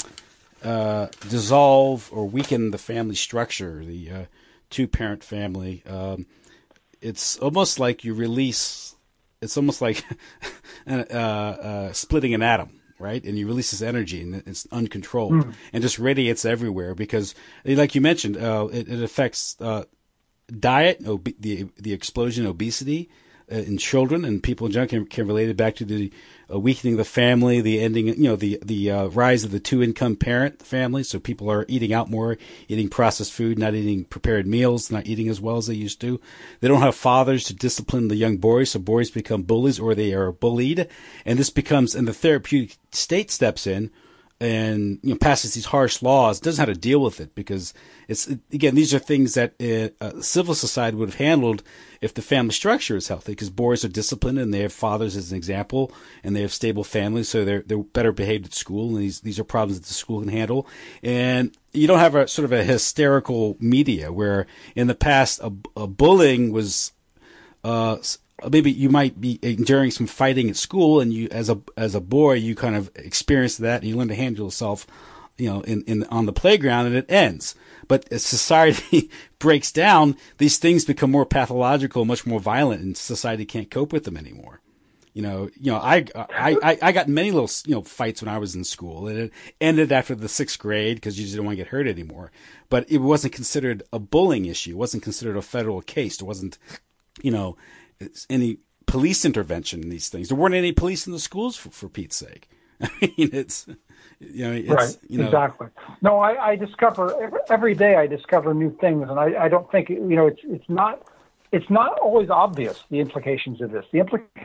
uh, dissolve or weaken the family structure, the uh, two-parent family, um, it's almost like you release, it's almost like uh, uh, splitting an atom, right? And you release this energy and it's uncontrolled mm. and just radiates everywhere because, like you mentioned, uh, it, it affects uh, diet, ob- the the explosion of obesity uh, in children and people in general can, can relate it back to the uh, weakening of the family, the ending, you know, the the uh, rise of the two-income parent family. So people are eating out more, eating processed food, not eating prepared meals, not eating as well as they used to. They don't have fathers to discipline the young boys, so boys become bullies or they are bullied. And this becomes, and the therapeutic state steps in and, you know, passes these harsh laws, doesn't know how to deal with it because it's, again, these are things that uh, a civil society would have handled if the family structure is healthy, because boys are disciplined and they have fathers as an example and they have stable families, so they're they're better behaved at school, and these these are problems that the school can handle. And you don't have a sort of a hysterical media where in the past a, a bullying was uh maybe you might be enduring some fighting at school, and you as a as a boy you kind of experience that and you learn to handle yourself, you know, in, in on the playground, and it ends. But as society breaks down, these things become more pathological, much more violent, and society can't cope with them anymore. You know, you know, I, I, I got many little, you know, fights when I was in school, and it ended after the sixth grade because you just didn't want to get hurt anymore. But it wasn't considered a bullying issue. It wasn't considered a federal case. There wasn't, you know, any police intervention in these things. There weren't any police in the schools, for, for Pete's sake. I mean, it's, you know, it's, right, you know, exactly. No, I, I discover every, every day I discover new things, and I, I don't think, you know, it's it's not it's not always obvious, the implications of this. The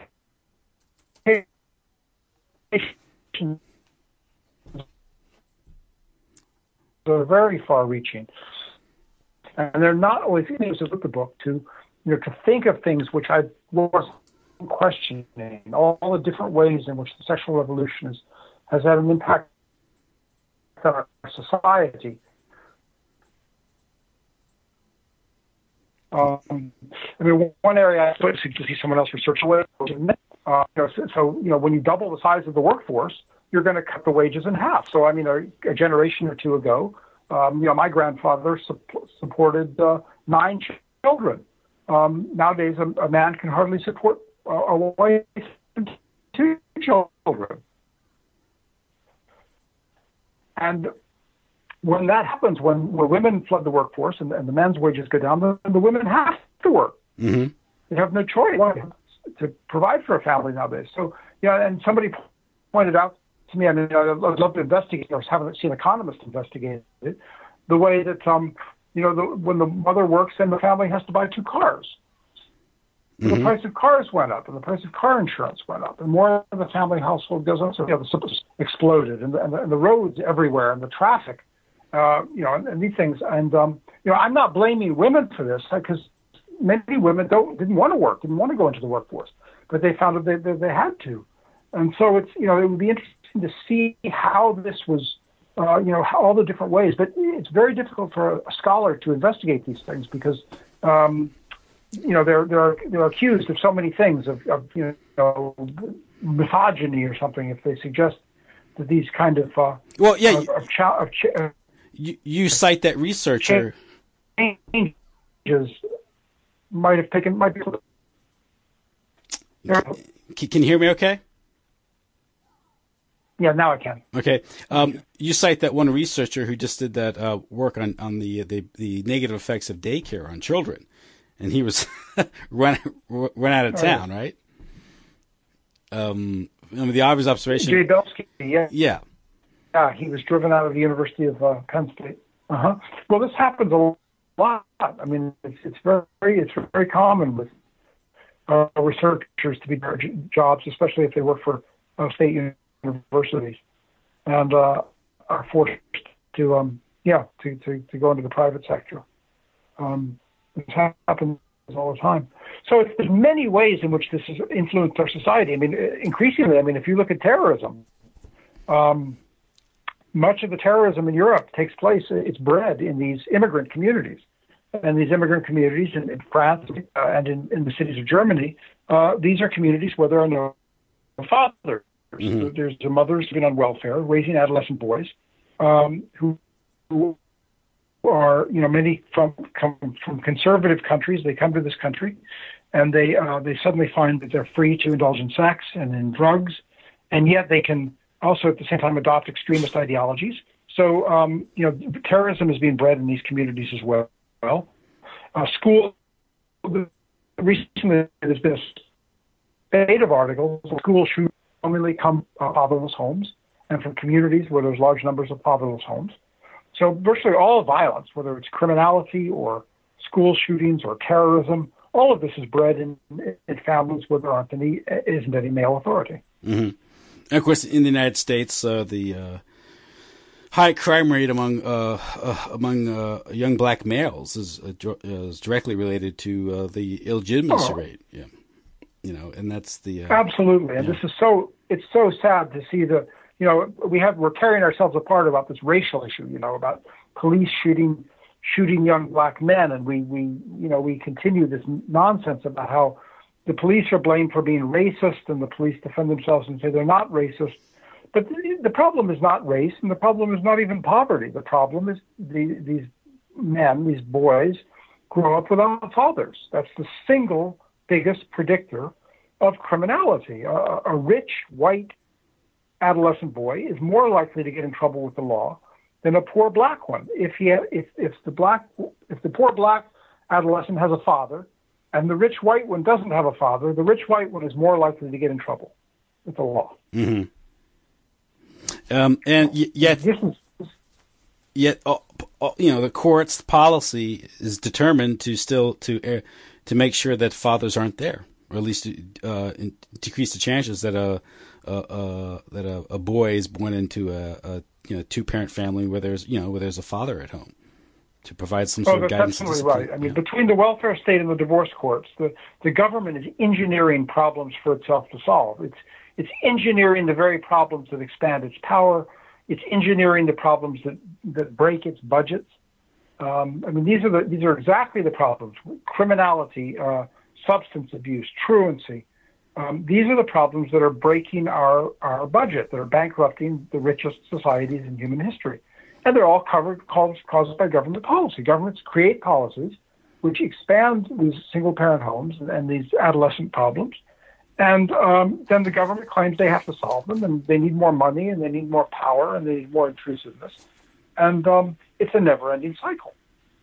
implications are very far-reaching, and they're not always easy to look the book to, you know, to think of things which I was questioning, all, all the different ways in which the sexual revolution is, has had an impact on our society. Um, I mean, one area I suppose to see someone else research away. Uh, you know, so, so, you know, when you double the size of the workforce, you're going to cut the wages in half. So, I mean, a, a generation or two ago, um, you know, my grandfather su- supported uh, nine children. Um, nowadays, a, a man can hardly support uh, a wife and two children. And when that happens, when, when women flood the workforce and, and the men's wages go down, the, the women have to work. Mm-hmm. They have no choice to provide for a family nowadays. So, yeah, and somebody pointed out to me, I mean, I'd love to investigate it. I haven't seen economists investigate it. The way that, um, you know, the, when the mother works and the family has to buy two cars. Mm-hmm. The price of cars went up, and the price of car insurance went up, and more of the family household goes on. So, you know, the surplus exploded, and the, and the, and the roads everywhere, and the traffic, uh, you know, and, and these things. And, um, you know, I'm not blaming women for this, because many women don't didn't want to work, didn't want to go into the workforce, but they found that they, that they had to. And so it's, you know, it would be interesting to see how this was, uh, you know, how, all the different ways. But it's very difficult for a scholar to investigate these things because, um, you know, they're they're they're accused of so many things of, of you know misogyny or something if they suggest that these kind of uh, well, yeah, of, of, cha- of ch- uh, you, you cite that researcher changes might have taken might be. Can you hear me? Okay. Yeah, now I can. Okay. Um, you cite that one researcher who just did that uh, work on on the, the the negative effects of daycare on children. And he was run run out of town, right? Um, I mean, the obvious observation. Jay Belsky, yeah, yeah, yeah. He was driven out of the University of uh, Penn State. Uh huh. Well, this happens a lot. I mean, it's it's very it's very common with uh, researchers to be jobs, especially if they work for uh, state universities, and uh, are forced to um yeah to, to, to go into the private sector. Um, This happens all the time. So it's, there's many ways in which this has influenced our society. I mean, increasingly, I mean, if you look at terrorism, um, much of the terrorism in Europe takes place, it's bred in these immigrant communities. And these immigrant communities in, in France uh, and in, in the cities of Germany, uh, these are communities where there are no fathers. Mm-hmm. There's the mothers living on welfare, raising adolescent boys um, who, who are, you know, many from come from conservative countries. They come to this country, and they uh, they suddenly find that they're free to indulge in sex and in drugs, and yet they can also at the same time adopt extremist ideologies. So, um, you know, terrorism is being bred in these communities as well. Well, uh, school recently there's been a spate of articles. Schools should only come uh, fatherless homes, and from communities where there's large numbers of fatherless homes. So virtually all violence, whether it's criminality or school shootings or terrorism, all of this is bred in, in families where there aren't any, isn't any male authority. Mm-hmm. And of course, in the United States, uh, the uh, high crime rate among uh, uh, among uh, young black males is uh, is directly related to uh, the illegitimacy oh. rate. Yeah, you know, and that's the uh, absolutely. And yeah. this is so it's so sad to see the. You know, we have we're tearing ourselves apart about this racial issue. You know, about police shooting shooting young black men, and we we you know we continue this nonsense about how the police are blamed for being racist, and the police defend themselves and say they're not racist. But the, the problem is not race, and the problem is not even poverty. The problem is the, these men, these boys, grow up without fathers. That's the single biggest predictor of criminality. A, a rich white adolescent boy is more likely to get in trouble with the law than a poor black one. If he if if the black if the poor black adolescent has a father, and the rich white one doesn't have a father, the rich white one is more likely to get in trouble with the law. Mm-hmm. Um, and y- yet, yet, uh, you know, the court's policy is determined to still to uh, to make sure that fathers aren't there, or at least uh, in, decrease the chances that a uh, uh, that a, a boy is born into a, a you know two parent family where there's you know where there's a father at home to provide some sort oh, of guidance. That's absolutely right. I mean, yeah. between the welfare state and the divorce courts, the the government is engineering problems for itself to solve. It's It's engineering the very problems that expand its power. It's engineering the problems that, that break its budgets. Um, I mean, these are the these are exactly the problems: criminality, uh, substance abuse, truancy. Um, these are the problems that are breaking our our budget, that are bankrupting the richest societies in human history, and they're all covered caused, caused by government policy. Governments create policies which expand these single-parent homes and, and these adolescent problems. And um, then the government claims they have to solve them, and they need more money, and they need more power, and they need more intrusiveness. And um, it's a never-ending cycle.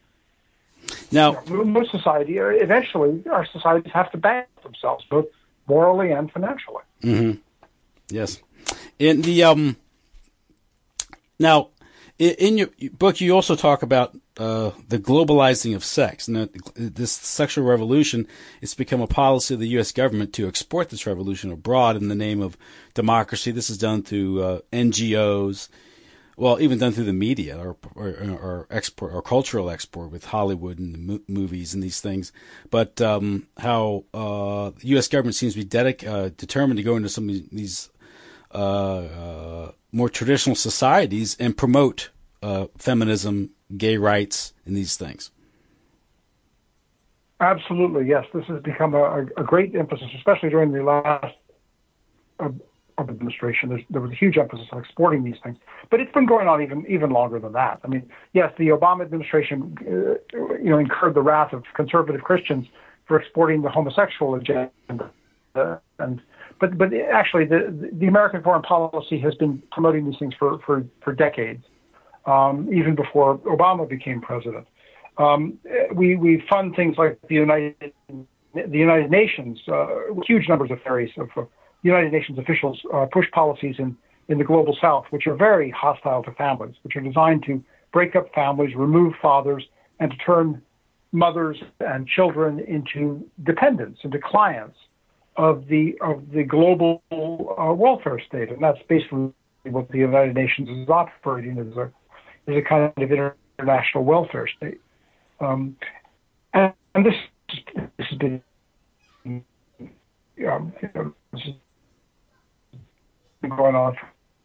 Now, you know, most society, eventually, our societies have to bankrupt themselves, both morally and financially. Mm-hmm. Yes. In the um, now, in, in your book, you also talk about uh, the globalizing of sex. Now, this sexual revolution, it's become a policy of the U S government to export this revolution abroad in the name of democracy. This is done through uh, N G Os. Well, even done through the media or, or, or export or cultural export with Hollywood and the mo- movies and these things. But um, how uh, the U S government seems to be dedic- uh, determined to go into some of these uh, uh, more traditional societies and promote uh, feminism, gay rights, and these things. Absolutely, yes. This has become a, a great emphasis, especially during the last uh, administration. There's, there was a huge emphasis on exporting these things, but it's been going on even even longer than that. I mean, yes, the Obama administration, uh, you know, incurred the wrath of conservative Christians for exporting the homosexual agenda, uh, and but but actually, the the American foreign policy has been promoting these things for for for decades, um, even before Obama became president. Um, we we fund things like the United the United Nations, uh, huge numbers of ferries of. Uh, United Nations officials uh, push policies in, in the global south, which are very hostile to families, which are designed to break up families, remove fathers, and to turn mothers and children into dependents, into clients of the of the global uh, welfare state. And that's basically what the United Nations is operating as a, as a kind of international welfare state. Um, and, and this, this has been um, you know, this is going on,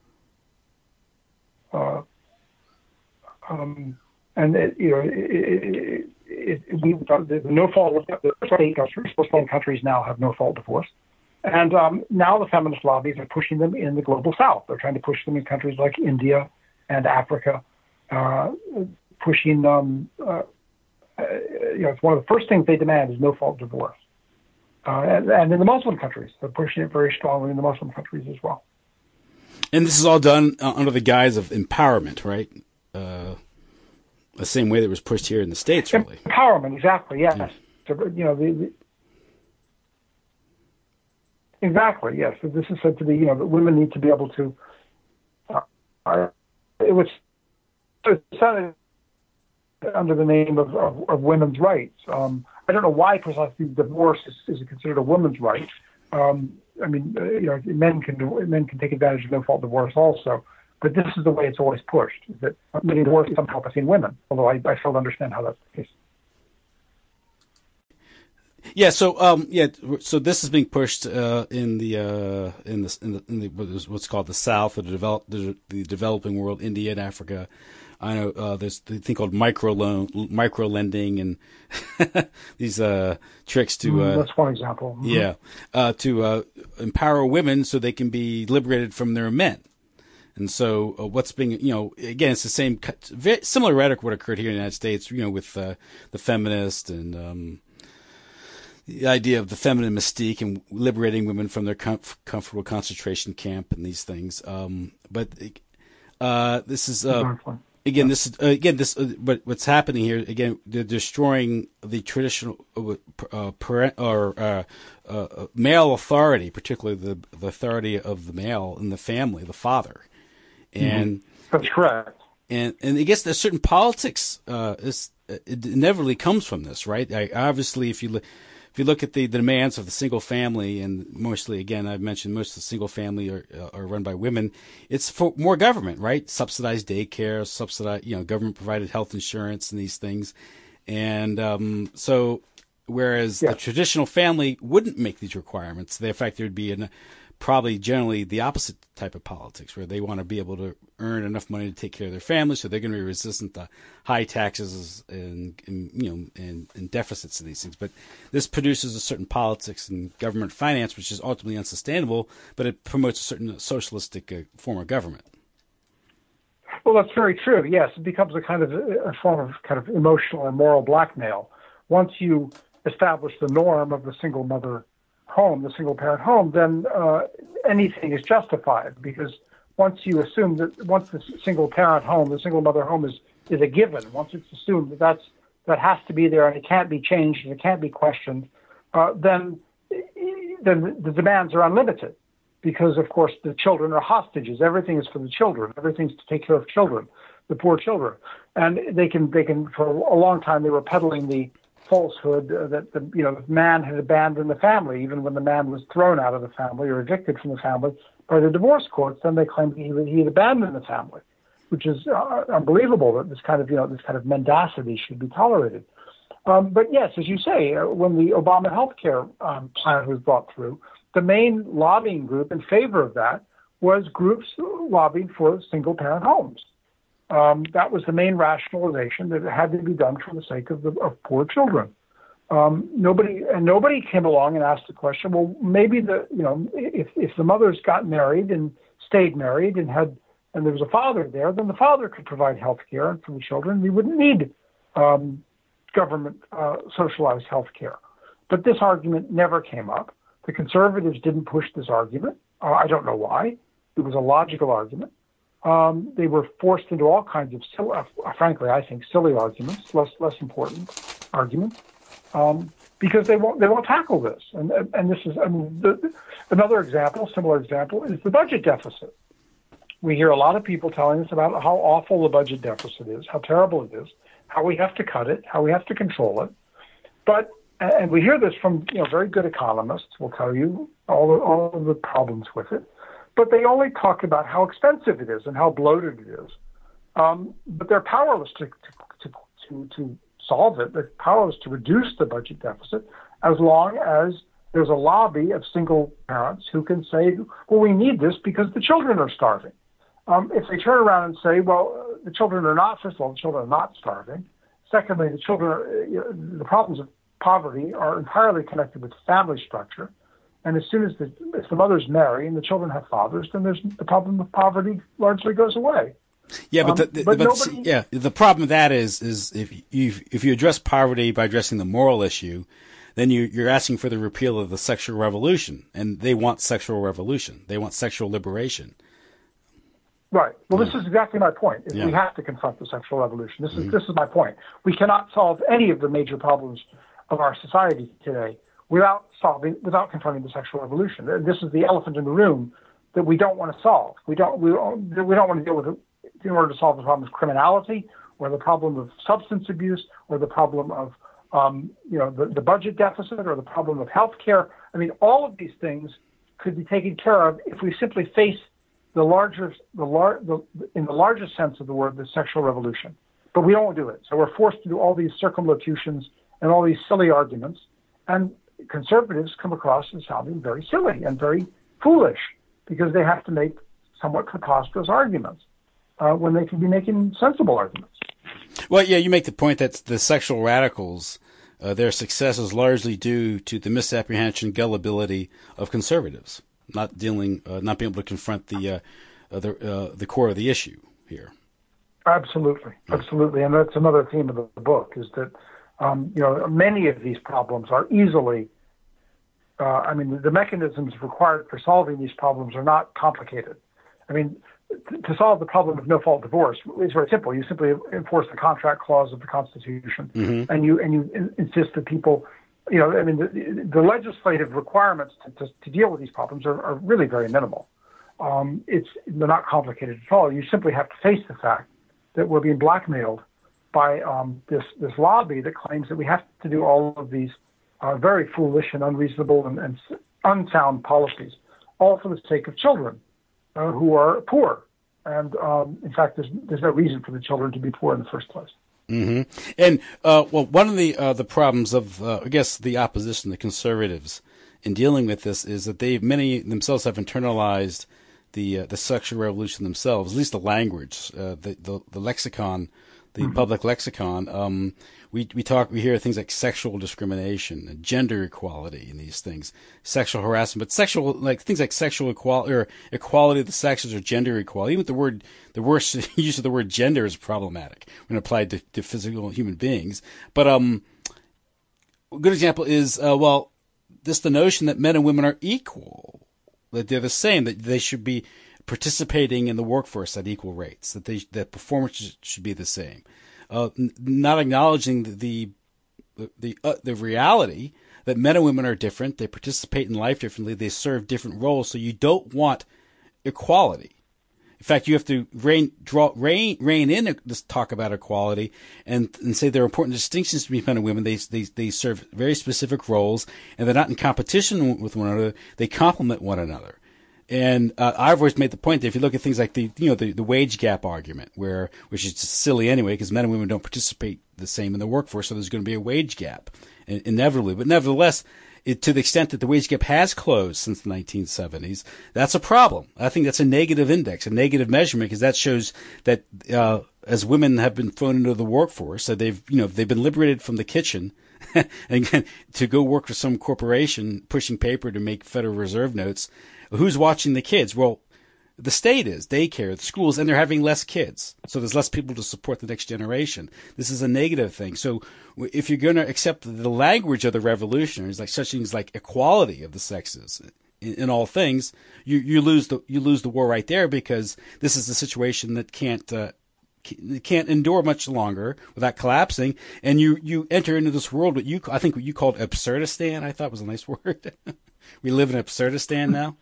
uh, um, and it, you know, it, it, it, it, we the no fault. The first countries now have no fault divorce, and um, now the feminist lobbies are pushing them in the global south. They're trying to push them in countries like India and Africa, uh, pushing. Um, uh, you know, it's one of the first things they demand is no fault divorce, uh, and, and in the Muslim countries, they're pushing it very strongly in the Muslim countries as well. And this is all done uh, under the guise of empowerment, right? Uh, the same way that was pushed here in the States, really. Empowerment, exactly, yes. Yeah. So, you know, the, the, exactly, yes. So this is said to be, you know, that women need to be able to. Uh, it was it sounded under the name of, of, of women's rights. Um, I don't know why precisely divorce is, is considered a woman's right. Um, I mean, uh, you know, men can men can take advantage of no-fault divorce also, but this is the way it's always pushed: is that many divorces somehow between women. Although I, I still don't understand how that's the case. Yeah. So, um, yeah. So this is being pushed uh, in the uh, in the in the, in the what's called the South, or the develop the, the developing world, India and Africa. I know uh, there's the thing called micro loan, micro lending, and these uh, tricks to. Uh, That's one example. Mm-hmm. Yeah, uh, to uh, empower women so they can be liberated from their men. And so, uh, what's being, you know, again, it's the same, very similar rhetoric what occurred here in the United States, you know, with uh, the feminist and um, the idea of the feminine mystique and liberating women from their comf- comfortable concentration camp and these things. Um, but uh, this is. Uh, exactly. Again, this is uh, again this. Uh, what, what's happening here? Again, they're destroying the traditional uh, parent, or uh, uh, male authority, particularly the, the authority of the male in the family, the father, and mm-hmm. That's correct. And and I guess there's certain politics. Uh, is, it inevitably comes from this, right? I, obviously, if you look. If you look at the, the demands of the single family, and mostly, again, I've mentioned most of the single family are, uh, are run by women, it's for more government, right? Subsidized daycare, subsidized, you know, government provided health insurance and these things. And um, so, whereas yeah. the traditional family wouldn't make these requirements, in fact, there would be an, probably generally the opposite type of politics, where they want to be able to earn enough money to take care of their family, so they're going to be resistant to high taxes and, and you know and, and deficits and these things. But this produces a certain politics and government finance, which is ultimately unsustainable, but it promotes a certain socialistic uh, form of government. Well, that's very true. Yes, it becomes a kind of a form of kind of emotional and moral blackmail. Once you establish the norm of the single mother home, the single parent home, then uh, anything is justified, because once you assume that once the single parent home, the single mother home is, is a given, once it's assumed that that's, that has to be there and it can't be changed and it can't be questioned, uh, then then the demands are unlimited, because, of course, the children are hostages. Everything is for the children. Everything's to take care of children, the poor children. And they can, they can, for a long time, they were peddling the falsehood uh, that the, you know, the man had abandoned the family, even when the man was thrown out of the family or evicted from the family by the divorce courts. Then they claimed he, he had abandoned the family, which is uh, unbelievable that this kind of, you know, this kind of mendacity should be tolerated. Um, but yes, as you say, uh, when the Obama health care um, plan was brought through, the main lobbying group in favor of that was groups lobbying for single-parent homes. Um, that was the main rationalization, that it had to be done for the sake of the of poor children. Um, nobody and nobody came along and asked the question, well, maybe the you know if if the mothers got married and stayed married and had and there was a father there, then the father could provide health care for the children. We wouldn't need um, government uh, socialized health care. But this argument never came up. The conservatives didn't push this argument. Uh, I don't know why. It was a logical argument. Um, they were forced into all kinds of, silly, uh, frankly, I think, silly arguments, less less important arguments, um, because they won't they won't tackle this. And and this is I mean, the, another example, similar example, is the budget deficit. We hear a lot of people telling us about how awful the budget deficit is, how terrible it is, how we have to cut it, how we have to control it. But and we hear this from you know very good economists will tell you all the, all of the problems with it. But they only talk about how expensive it is and how bloated it is. Um, but they're powerless to, to, to, to solve it. They're powerless to reduce the budget deficit as long as there's a lobby of single parents who can say, well, we need this because the children are starving. Um, if they turn around and say, well, the children are not, first of all, the children are not starving. Secondly, the children are, you know, the problems of poverty are entirely connected with family structure. And as soon as the, if the mothers marry and the children have fathers, then there's the problem of poverty largely goes away. Yeah, but, um, the, the, but, but nobody, yeah, the problem with that is is if you if you address poverty by addressing the moral issue, then you you're asking for the repeal of the sexual revolution, and they want sexual revolution. They want sexual liberation. Right. Well, yeah. this is exactly my point. Is Yeah. We have to confront the sexual revolution. This is Mm-hmm. this is my point. We cannot solve any of the major problems of our society today without solving, without confronting the sexual revolution. This is the elephant in the room that we don't want to solve. We don't, we don't, we don't want to deal with it in order to solve the problem of criminality or the problem of substance abuse or the problem of, um, you know, the, the budget deficit or the problem of health care. I mean, all of these things could be taken care of if we simply face the larger, the, lar- the in the largest sense of the word, the sexual revolution. But we don't do it. So we're forced to do all these circumlocutions and all these silly arguments. And conservatives come across as sounding very silly and very foolish because they have to make somewhat preposterous arguments uh, when they can be making sensible arguments. Well, yeah, you make the point that the sexual radicals, uh, their success is largely due to the misapprehension, gullibility of conservatives, not dealing, uh, not being able to confront the uh, uh, the uh, the core of the issue here. Absolutely, absolutely, and that's another theme of the book is that. Um, you know, many of these problems are easily, uh, I mean, the mechanisms required for solving these problems are not complicated. I mean, t- to solve the problem of no-fault divorce is very simple. You simply enforce the contract clause of the Constitution, Mm-hmm. and you and you in- insist that people, you know, I mean, the, the legislative requirements to, to, to deal with these problems are, are really very minimal. Um, it's they're not complicated at all. You simply have to face the fact that we're being blackmailed by um, this this lobby that claims that we have to do all of these uh, very foolish and unreasonable and, and unsound policies, all for the sake of children uh, who are poor. And um, in fact, there's there's no reason for the children to be poor in the first place. Mm-hmm. And uh, well, one of the uh, the problems of uh, I guess the opposition, the conservatives, in dealing with this is that they many themselves have internalized the uh, the sexual revolution themselves, at least the language, uh, the, the the lexicon. The mm-hmm. public lexicon, um, we we talk, we hear things like sexual discrimination, gender equality, and these things, sexual harassment, but sexual, like things like sexual equality or equality of the sexes or gender equality. Even the word, the worst use of the word gender is problematic when applied to, to physical human beings. But um, a good example is uh, well, this the notion that men and women are equal, that they're the same, that they should be participating in the workforce at equal rates, that they that performance should be the same, uh, n- not acknowledging the the the, uh, the reality that men and women are different. They participate in life differently. They serve different roles. So you don't want equality. In fact, you have to rein, draw, rein, rein in this talk about equality and, and say there are important distinctions between men and women. They, they, they serve very specific roles, and they're not in competition with one another. They complement one another. And uh, I've always made the point that if you look at things like the, you know, the, the wage gap argument, where which is just silly anyway, because men and women don't participate the same in the workforce, so there's going to be a wage gap inevitably. But nevertheless, it, to the extent that the wage gap has closed since the nineteen seventies, that's a problem. I think that's a negative index, a negative measurement, because that shows that uh, as women have been thrown into the workforce, that they've, you know, they've been liberated from the kitchen and to go work for some corporation pushing paper to make Federal Reserve notes. Who's watching the kids? Well, the state is, daycare, the schools, and they're having less kids. So there's less people to support the next generation. This is a negative thing. So if you're going to accept the language of the revolutionaries, like such things like equality of the sexes in, in all things, you, you lose the, you lose the war right there, because this is a situation that can't, uh, can't endure much longer without collapsing. And you, you enter into this world, what you, I think what you called absurdistan, I thought was a nice word. We live in absurdistan now.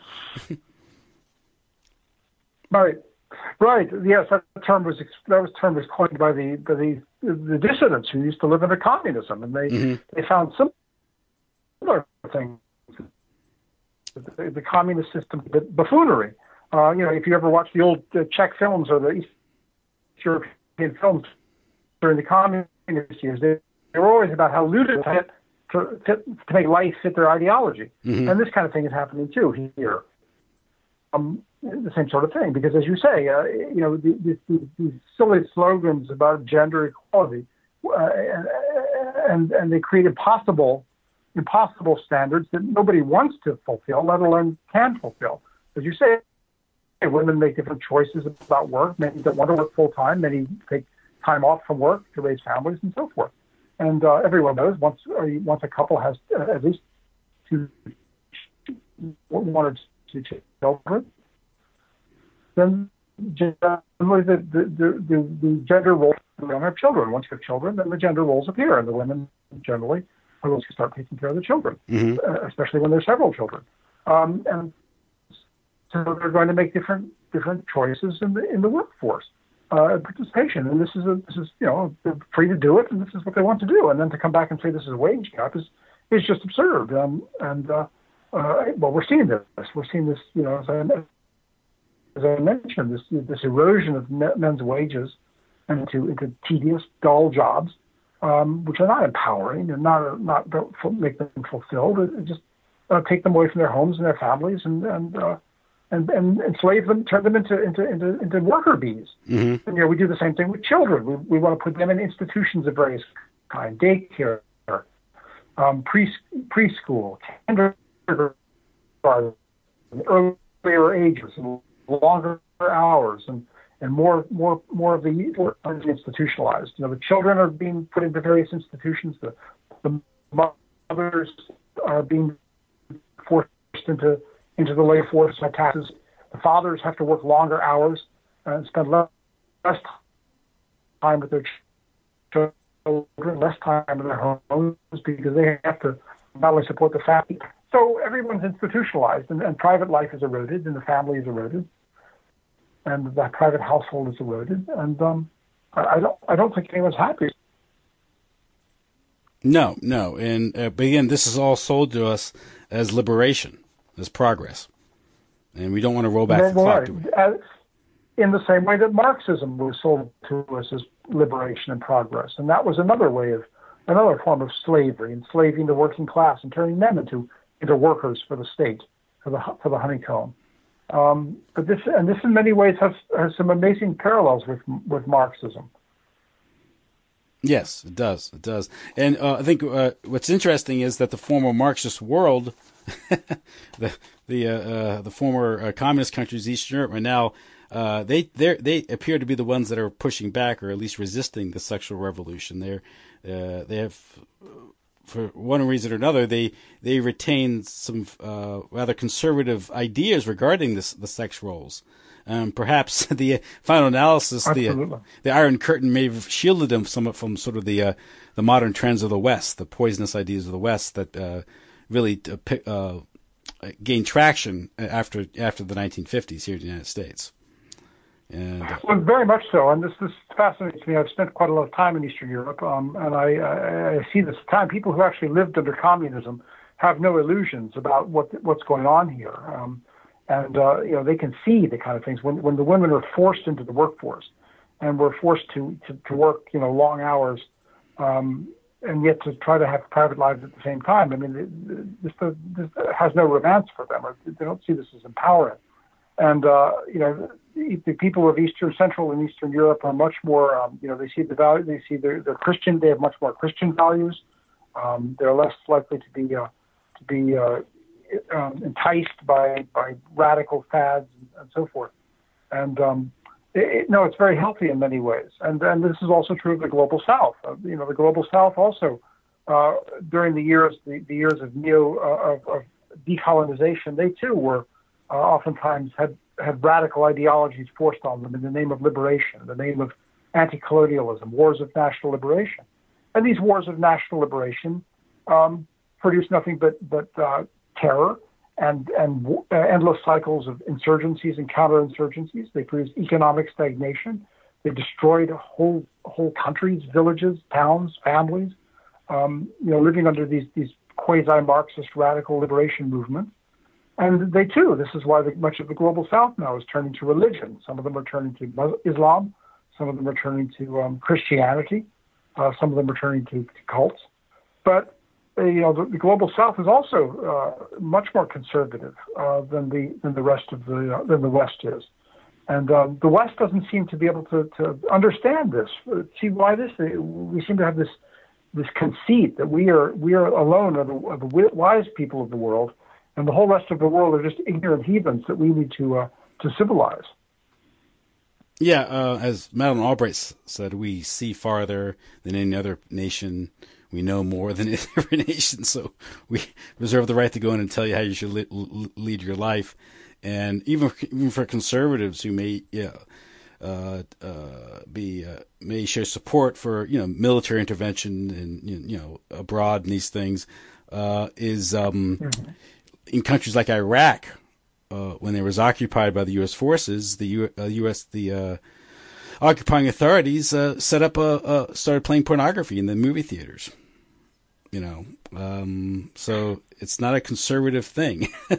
Right, right. Yes, that term was that was term was coined by the by the the dissidents who used to live under communism, and they mm-hmm. they found similar things. The, the communist system buffoonery. Uh, you know, if you ever watch the old uh, Czech films or the East European films during the communist years, they, they were always about how ludicrous it to, to, to make life fit their ideology. Mm-hmm. And this kind of thing is happening too here. Um, the same sort of thing, because as you say, uh, you know, these the, the, the silly slogans about gender equality, uh, and and they create impossible, impossible standards that nobody wants to fulfill, let alone can fulfill. As you say, women make different choices about work. Many don't want to work full time. Many take time off from work to raise families and so forth. And uh, everyone knows once uh, once a couple has uh, at least two, one or two children, then generally the, the, the, the gender roles don't have children. Once you have children, then the gender roles appear, and the women generally are those who start taking care of the children, mm-hmm. uh, especially when there's several children. Um, and so they're going to make different different choices in the in the workforce uh, participation, and this is a this is you know they're free to do it, and this is what they want to do, and then to come back and say this is a wage gap is is just absurd. Um, and uh, uh, well, we're seeing this. We're seeing this. You know, as I, as I mentioned, this this erosion of men's wages into into tedious, dull jobs, um, which are not empowering and not not don't make them fulfilled. It, it just uh, take them away from their homes and their families, and and uh, and, and enslave them, turn them into into into, into worker bees. Mm-hmm. And you know, we do the same thing with children. We we want to put them in institutions of various kind, daycare, um, pre preschool, kindergarten, earlier ages, and longer hours, and and more more more of the work is institutionalized. You know, the children are being put into various institutions. The the mothers are being forced into into the labor force by taxes. The fathers have to work longer hours and spend less, less time with their children, less time in their homes, because they have to not only support the family. So everyone's institutionalized, and, and private life is eroded, and the family is eroded, and that private household is eroded, and um, I, I don't I don't think anyone's happy. No, no, and uh, but again, this is all sold to us as liberation, as progress, and we don't want to roll back no, the clock. Right. Do we? As, in the same way that Marxism was sold to us as liberation and progress, and that was another way of another form of slavery, enslaving the working class and turning them into into workers for the state, for the for the honeycomb. Um, but this and this in many ways has has some amazing parallels with with Marxism. Yes, it does. It does. And uh, I think uh, what's interesting is that the former Marxist world, the the uh, uh, the former uh, communist countries, Eastern Europe, are now uh, they they they appear to be the ones that are pushing back, or at least resisting the sexual revolution. They're uh, they have for one reason or another, they they retain some uh, rather conservative ideas regarding this, the sex roles. Um, perhaps the final analysis, Absolutely. the the Iron Curtain may have shielded them somewhat from sort of the uh, the modern trends of the West, the poisonous ideas of the West that uh, really uh, uh, gained traction after after the nineteen fifties here in the United States. And, uh, well, very much so, and this this fascinates me. I've spent quite a lot of time in Eastern Europe, um, and I, I, I see this time. People who actually lived under communism have no illusions about what what's going on here, um, and uh, you know they can see the kind of things when when the women are forced into the workforce, and we're forced to to, to work you know long hours, um, and yet to try to have private lives at the same time. I mean, this, this has no romance for them. They don't see this as empowering. And, uh, you know, the, the people of Eastern, Central and Eastern Europe are much more, um, you know, they see the value, they see they're, they're Christian, they have much more Christian values. Um, they're less likely to be, uh, to be, uh, um, enticed by, by radical fads and, and so forth. And, um, it, it, no, it's very healthy in many ways. And then this is also true of the Global South. Uh, you know, the Global South also, uh, during the years, the, the years of neo, uh, of, of decolonization, they too were, Uh, oftentimes had, had radical ideologies forced on them in the name of liberation, in the name of anti-colonialism, wars of national liberation. And these wars of national liberation um, produce nothing but, but uh, terror and, and uh, endless cycles of insurgencies and counterinsurgencies. They produce economic stagnation. They destroyed whole whole countries, villages, towns, families, um, you know, living under these, these quasi-Marxist radical liberation movements. And they too, this is why the, much of the Global South now is turning to religion. Some of them are turning to Islam. Some of them are turning to um, Christianity. Uh, some of them are turning to, to cults. But, uh, you know, the, the Global South is also uh, much more conservative uh, than the than the rest of the uh, than the West is. And um, the West doesn't seem to be able to, to understand this. Uh, see why this? We seem to have this this conceit that we are we are alone are the, are the wise people of the world. And the whole rest of the world are just ignorant heathens that we need to uh, to civilize. Yeah, uh, as Madeleine Albright said, we see farther than any other nation. We know more than any other nation, so we reserve the right to go in and tell you how you should li- lead your life. And even even for conservatives who may yeah, uh, uh, be uh, may show support for you know military intervention and you know abroad and these things uh, is. Um, mm-hmm. In countries like Iraq, uh, when it was occupied by the U S forces, the U- uh, U S the uh, occupying authorities uh, set up a, a started playing pornography in the movie theaters. You know, um, so it's not a conservative thing.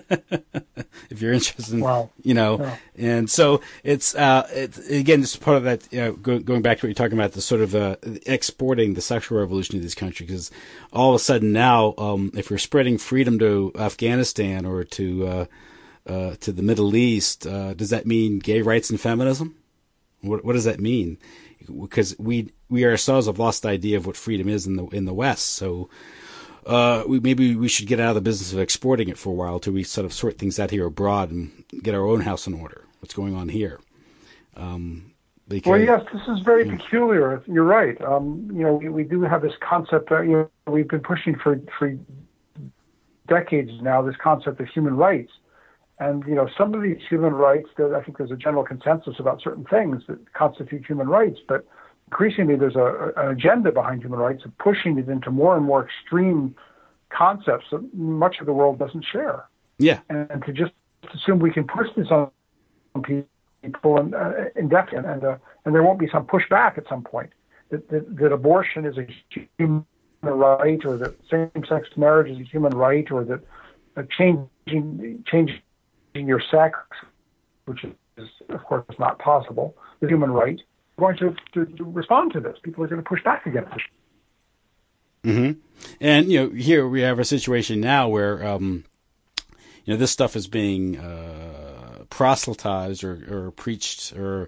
If you're interested, in, wow. you know, yeah. and so it's uh, it's again, this is part of that. You know, go, going back to what you're talking about, the sort of uh, exporting the sexual revolution to this country, because all of a sudden now, um, if you're spreading freedom to Afghanistan or to uh, uh, to the Middle East, uh, does that mean gay rights and feminism? What, what does that mean? Because we we ourselves have lost the idea of what freedom is in the in the West. So uh, we, maybe we should get out of the business of exporting it for a while till we sort of sort things out here abroad and get our own house in order. What's going on here? Um, because, well, yes, this is very yeah. peculiar. You're right. Um, you know, we, we do have this concept that you know we've been pushing for for decades now. This concept of human rights. And, you know, some of these human rights, I think there's a general consensus about certain things that constitute human rights, but increasingly there's a, an agenda behind human rights of pushing it into more and more extreme concepts that much of the world doesn't share. Yeah. And, and to just assume we can push this on people and, uh, indefinitely, and, uh, and there won't be some pushback at some point, that, that, that abortion is a human right, or that same-sex marriage is a human right, or that uh, changing changing your sex, which is, of course, not possible, the human right, we're going to, to, to respond to this. People are going to push back against it. Mm-hmm. And, you know, here we have a situation now where, um, you know, this stuff is being uh, proselytized or, or preached or,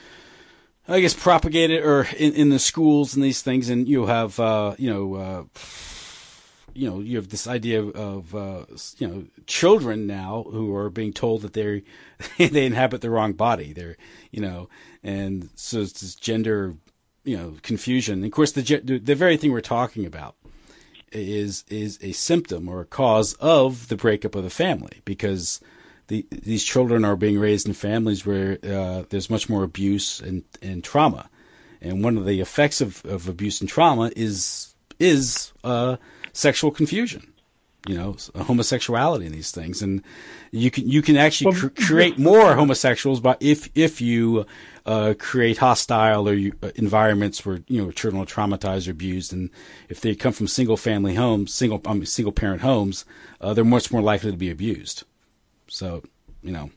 I guess, propagated or in, in the schools and these things. And you have, uh, you know, uh, you know, you have this idea of, of uh, you know, children now who are being told that they they inhabit the wrong body. They're, you know, and so it's this gender, you know, confusion. And of course, the the very thing we're talking about is is a symptom or a cause of the breakup of the family, because the, these children are being raised in families where uh, there's much more abuse and, and trauma. And one of the effects of, of abuse and trauma is is uh, sexual confusion, you know, homosexuality and these things. And you can you can actually cr- create more homosexuals by if if you uh, create hostile or you, uh, environments where, you know, children are traumatized or abused, and if they come from single family homes, single I mean, single parent homes, uh, they're much more likely to be abused. So, you know.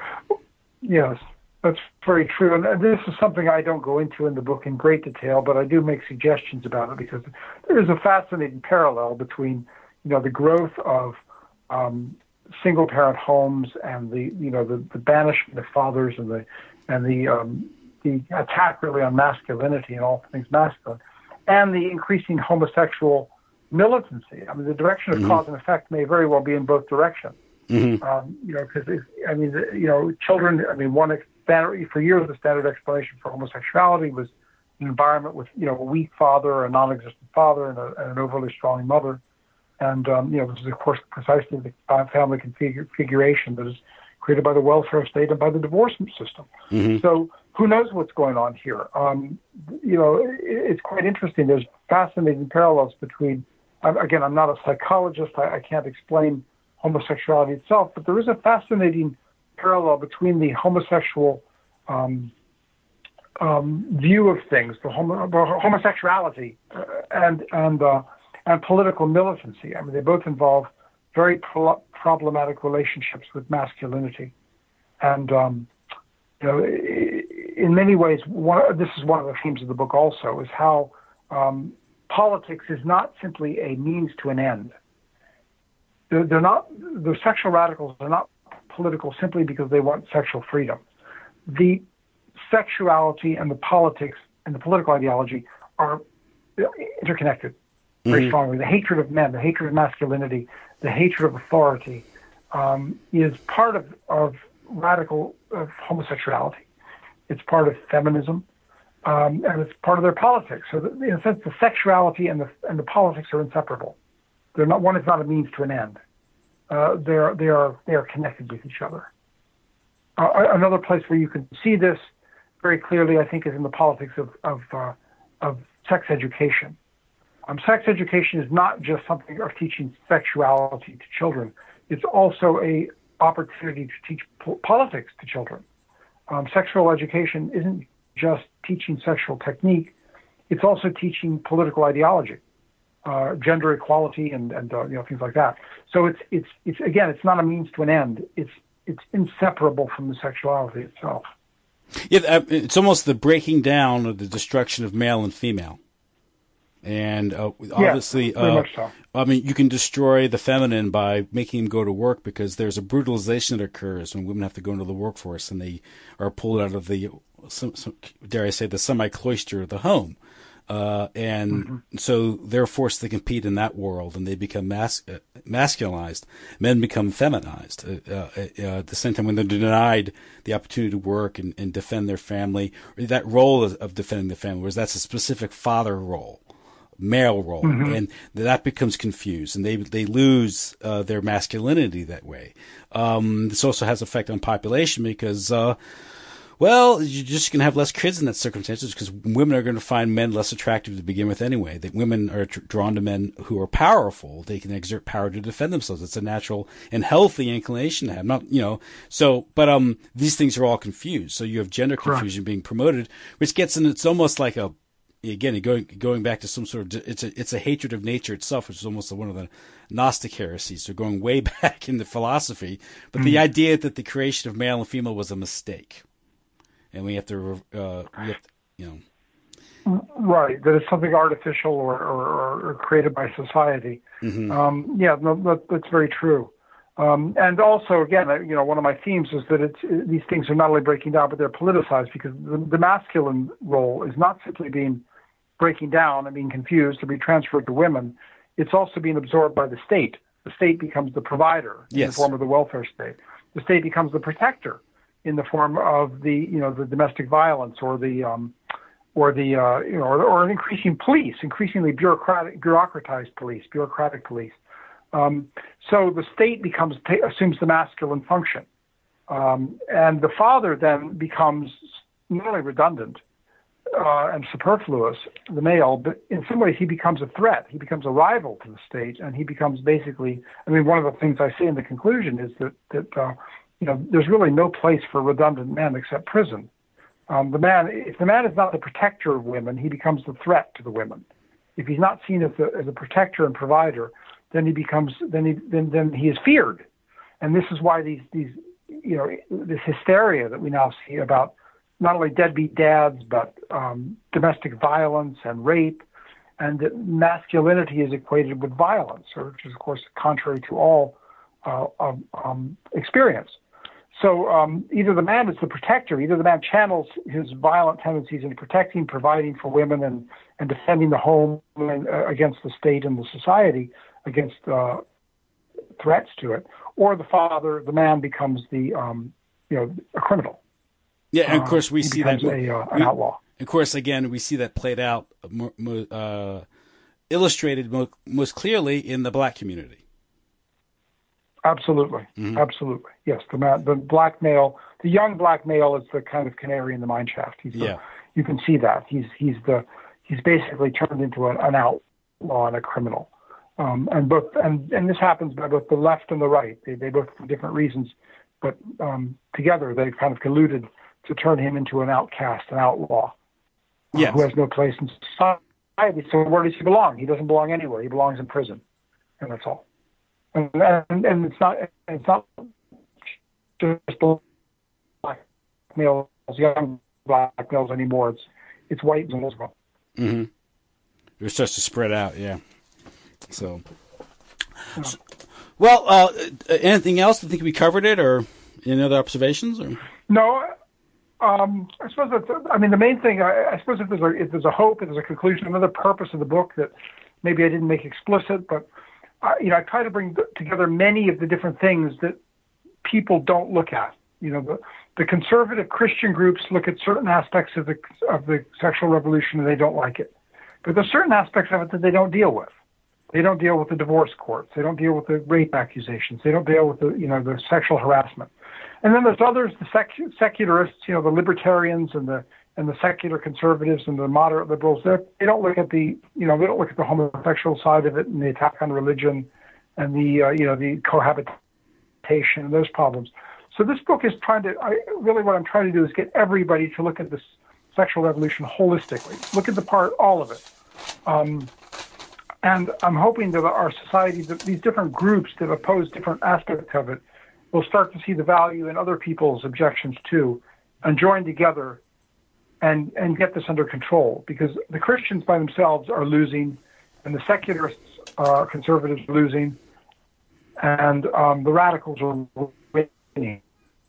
Yes, that's very true. And this is something I don't go into in the book in great detail, but I do make suggestions about it, because there is a fascinating parallel between, you know, the growth of um, single-parent homes and the, you know, the, the banishment of fathers and the and the um, the attack really on masculinity and all things masculine, and the increasing homosexual militancy. I mean, the direction of mm-hmm. cause and effect may very well be in both directions. Mm-hmm. Um, you know, because I mean, the, you know, children. I mean, one standard for years the standard explanation for homosexuality was an environment with, you know, a weak father, a non-existent father, and, a, and an overly strong mother. And, um, you know, this is, of course, precisely the family config- configuration that is created by the welfare state and by the divorce system. Mm-hmm. So who knows what's going on here? Um, you know, it, it's quite interesting. There's fascinating parallels between, again, I'm not a psychologist. I, I can't explain homosexuality itself, but there is a fascinating parallel between the homosexual um, um, view of things, the homo- homosexuality uh, and, and, uh, and political militancy. I mean, they both involve very pro- problematic relationships with masculinity. And, um, you know, in many ways, one, this is one of the themes of the book also, is how um, politics is not simply a means to an end. They're, they're not, the sexual radicals are not political simply because they want sexual freedom. The sexuality and the politics and the political ideology are interconnected very mm-hmm. strongly. The hatred of men, the hatred of masculinity, the hatred of authority um, is part of, of radical of homosexuality. It's part of feminism, um, and it's part of their politics. So, that, in a sense, the sexuality and the and the politics are inseparable. They're not. One is not a means to an end. Uh, they are they are they are connected with each other. Uh, another place where you can see this very clearly, I think, is in the politics of of, uh, of sex education. Um, sex education is not just something of teaching sexuality to children. It's also a opportunity to teach po- politics to children. Um, sexual education isn't just teaching sexual technique; it's also teaching political ideology, uh, gender equality, and and uh, you know, things like that. So it's it's it's again, it's not a means to an end. It's it's inseparable from the sexuality itself. Yeah, it's almost the breaking down of the destruction of male and female. And uh, obviously, yeah, very uh, much so. I mean, you can destroy the feminine by making them go to work, because there's a brutalization that occurs when women have to go into the workforce and they are pulled out of the, some, some, dare I say, the semi-cloister of the home. Uh, and mm-hmm. so they're forced to compete in that world, and they become mas- uh, masculinized. Men become feminized. Uh, uh, uh, at the same time, when they're denied the opportunity to work and, and defend their family, or that role of, of defending the family, whereas that's a specific father role, male role, mm-hmm. and that becomes confused, and they they lose uh, their masculinity that way. Um, this also has effect on population, because uh, well, you're just going to have less kids in that circumstances, because women are going to find men less attractive to begin with anyway. That women are tr- drawn to men who are powerful. They can exert power to defend themselves. It's a natural and healthy inclination to have. Not, you know, so, but um, these things are all confused. So you have gender confusion Correct. being promoted, which gets in. It's almost like a Again, going going back to some sort of it's a it's a hatred of nature itself, which is almost one of the Gnostic heresies. So going way back in the philosophy, but mm-hmm. the idea that the creation of male and female was a mistake, and we have to, uh, we have to, you know, right, that it's something artificial or or, or created by society. Mm-hmm. Um, yeah, no, that, that's very true. Um, and also, again, you know, one of my themes is that it's, these things are not only breaking down, but they're politicized, because the, the masculine role is not simply being breaking down and being confused to be transferred to women. It's also being absorbed by the state. The state becomes the provider in yes. the form of the welfare state. The state becomes the protector in the form of the, you know, the domestic violence or the, um, or the uh, you know, or, or an increasing police, increasingly bureaucratic, bureaucratized police, bureaucratic police. Um, so the state becomes ta- assumes the masculine function, um, and the father then becomes not only redundant uh, and superfluous, the male, but in some ways he becomes a threat. He becomes a rival to the state, and he becomes basically. I mean, one of the things I say in the conclusion is that that uh, you know there's really no place for redundant men except prison. Um, the man, if the man is not the protector of women, he becomes the threat to the women. If he's not seen as a, as a protector and provider, then he becomes then he then then he is feared, and this is why these these you know this hysteria that we now see about not only deadbeat dads but um, domestic violence and rape, and that masculinity is equated with violence, which is of course contrary to all uh, um, experience. So um, either the man is the protector, either the man channels his violent tendencies into protecting, providing for women, and, and defending the home and, uh, against the state and the society, against uh, threats to it, or the father, the man, becomes the um, you know a criminal. Yeah, and of course we uh, see that a, uh, an we, outlaw. Of course, again we see that played out, uh, illustrated most clearly in the black community. Absolutely, mm-hmm. absolutely. Yes, the man, the black male, the young black male is the kind of canary in the mine shaft. He's the, yeah, you can see that he's he's the he's basically turned into an, an outlaw and a criminal. Um, and both and, and this happens by both the left and the right. They they both for different reasons, but um, together they've kind of colluded to turn him into an outcast, an outlaw, yes. uh, who has no place in society. So where does he belong? He doesn't belong anywhere. He belongs in prison, and that's all. And, and, and it's not it's not just black males, young black males anymore. It's it's white males as well. Mm-hmm. It starts to spread out, yeah. So, yeah. so well, uh, anything else? I think we covered it, or any other observations? Or no, um, I suppose that's. I mean, the main thing. I, I suppose if there's a if there's a hope, if there's a conclusion, another purpose of the book that maybe I didn't make explicit, but. Uh, you know, I try to bring together many of the different things that people don't look at. You know, the, the conservative Christian groups look at certain aspects of the of the sexual revolution and they don't like it. But there's certain aspects of it that they don't deal with. They don't deal with the divorce courts. They don't deal with the rape accusations. They don't deal with the, you know, the sexual harassment. And then there's others, the sec- secularists, you know, the libertarians and the and the secular conservatives and the moderate liberals, they don't look at the, you know, they don't look at the homosexual side of it and the attack on religion and the, uh, you know, the cohabitation and those problems. So this book is trying to, I, really what I'm trying to do is get everybody to look at this sexual revolution holistically, look at the part, all of it. Um, and I'm hoping that our society, that these different groups that oppose different aspects of it, will start to see the value in other people's objections too, and join together and and get this under control, because the Christians by themselves are losing, and the secularists, uh, conservatives are losing, and um, the radicals are winning.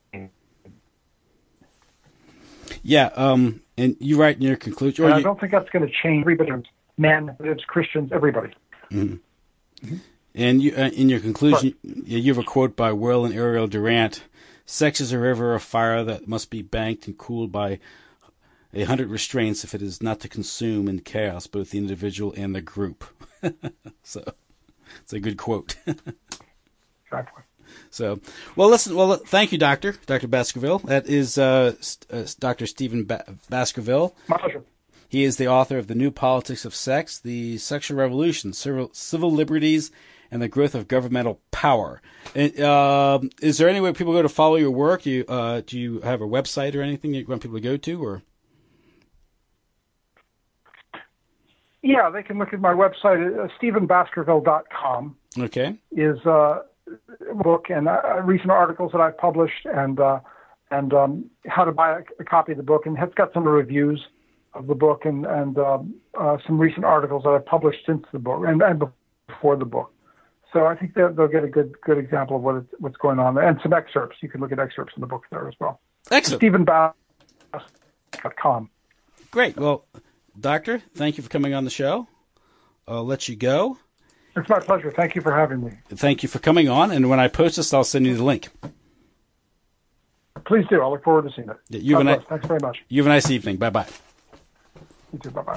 Yeah, um, and you write in your conclusion. And you, I don't think that's going to change everybody, men, Christians, everybody. Mm-hmm. Mm-hmm. And you, uh, in your conclusion, right. you have a quote by Will and Ariel Durant: "Sex is a river of fire that must be banked and cooled by a hundred restraints if it is not to consume in chaos both the individual and the group." So it's a good quote. Exactly. So, well, listen, well, thank you, Doctor, Doctor Baskerville. That is uh, uh, Doctor Stephen ba- Baskerville. My pleasure. He is the author of The New Politics of Sex, The Sexual Revolution, Civil, Civil Liberties, and the Growth of Governmental Power. And, uh, is there any way people go to follow your work? You, uh, do you have a website or anything you want people to go to, or? Yeah, they can look at my website, uh, stephen baskerville dot com. Okay. Is uh, a book and uh, recent articles that I've published, and uh, and um, how to buy a, a copy of the book, and it's got some reviews of the book and and um, uh, some recent articles that I've published since the book and, and before the book. So I think they'll, they'll get a good good example of what it's, what's going on there, and some excerpts. You can look at excerpts in the book there as well. Excellent. stephen baskerville dot com. Great. Well, Doctor, thank you for coming on the show. I'll let you go. It's my pleasure. Thank you for having me. Thank you for coming on. And when I post this, I'll send you the link. Please do. I look forward to seeing it. You have a nice, Thanks very much. You have a nice evening. Bye-bye. You too. Bye-bye.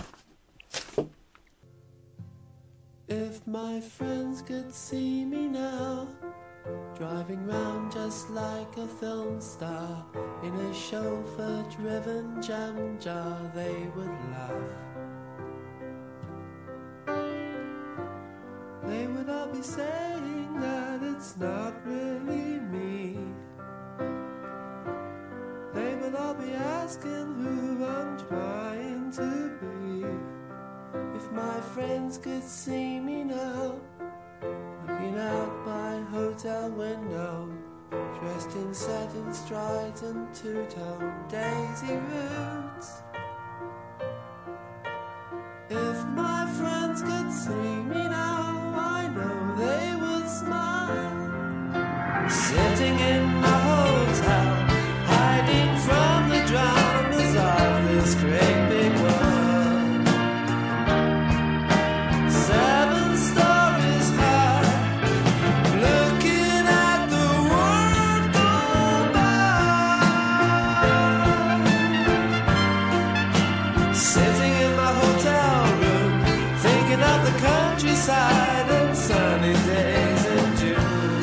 If my friends could see me now, driving round just like a film star in a chauffeur-driven jam jar, they would laugh. They would all be saying that it's not really me. They would all be asking who I'm trying to be. If my friends could see me now, looking out my hotel window, dressed in satin strides and two-tone daisy roots. If my friends could see me now, I know they would smile. Sitting in my hotel, hiding from the dramas of this great big world. Seven stories high, looking at the world go by. Sitting in my hotel room, thinking of the countryside and sunny days in June.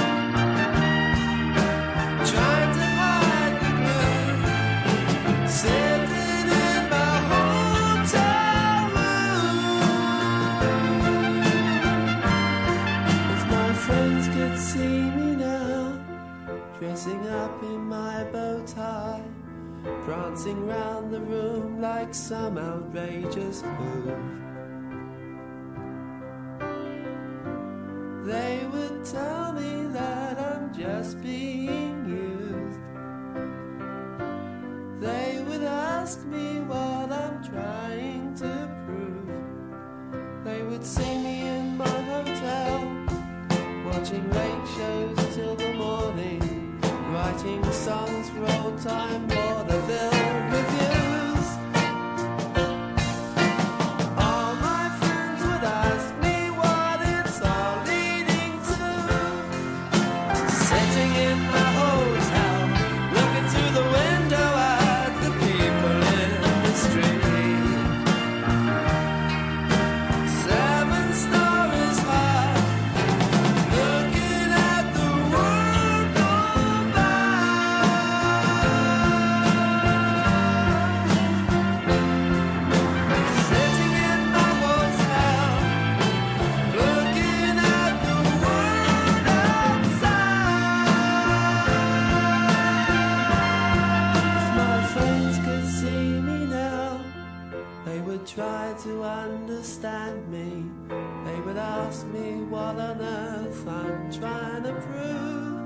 Trying to hide the gloom, sitting in my hotel room. If my friends could see me now, dressing up in my bow tie, prancing round the room like some outrageous hoof, they would tell me that I'm just being used. They would ask me what I'm trying to prove. They would see me in my hotel, watching late shows till the morning, writing songs for old time vaudeville reviews. All my friends would ask me what it's all leading to. Sitting in my hotel, looking through the window at the people in the street. Seven stories high, looking at the world go by. Sitting in my hotel, looking at the world outside. If my friends could see me now, they would try to understand me. They would ask me what on earth I'm trying to prove.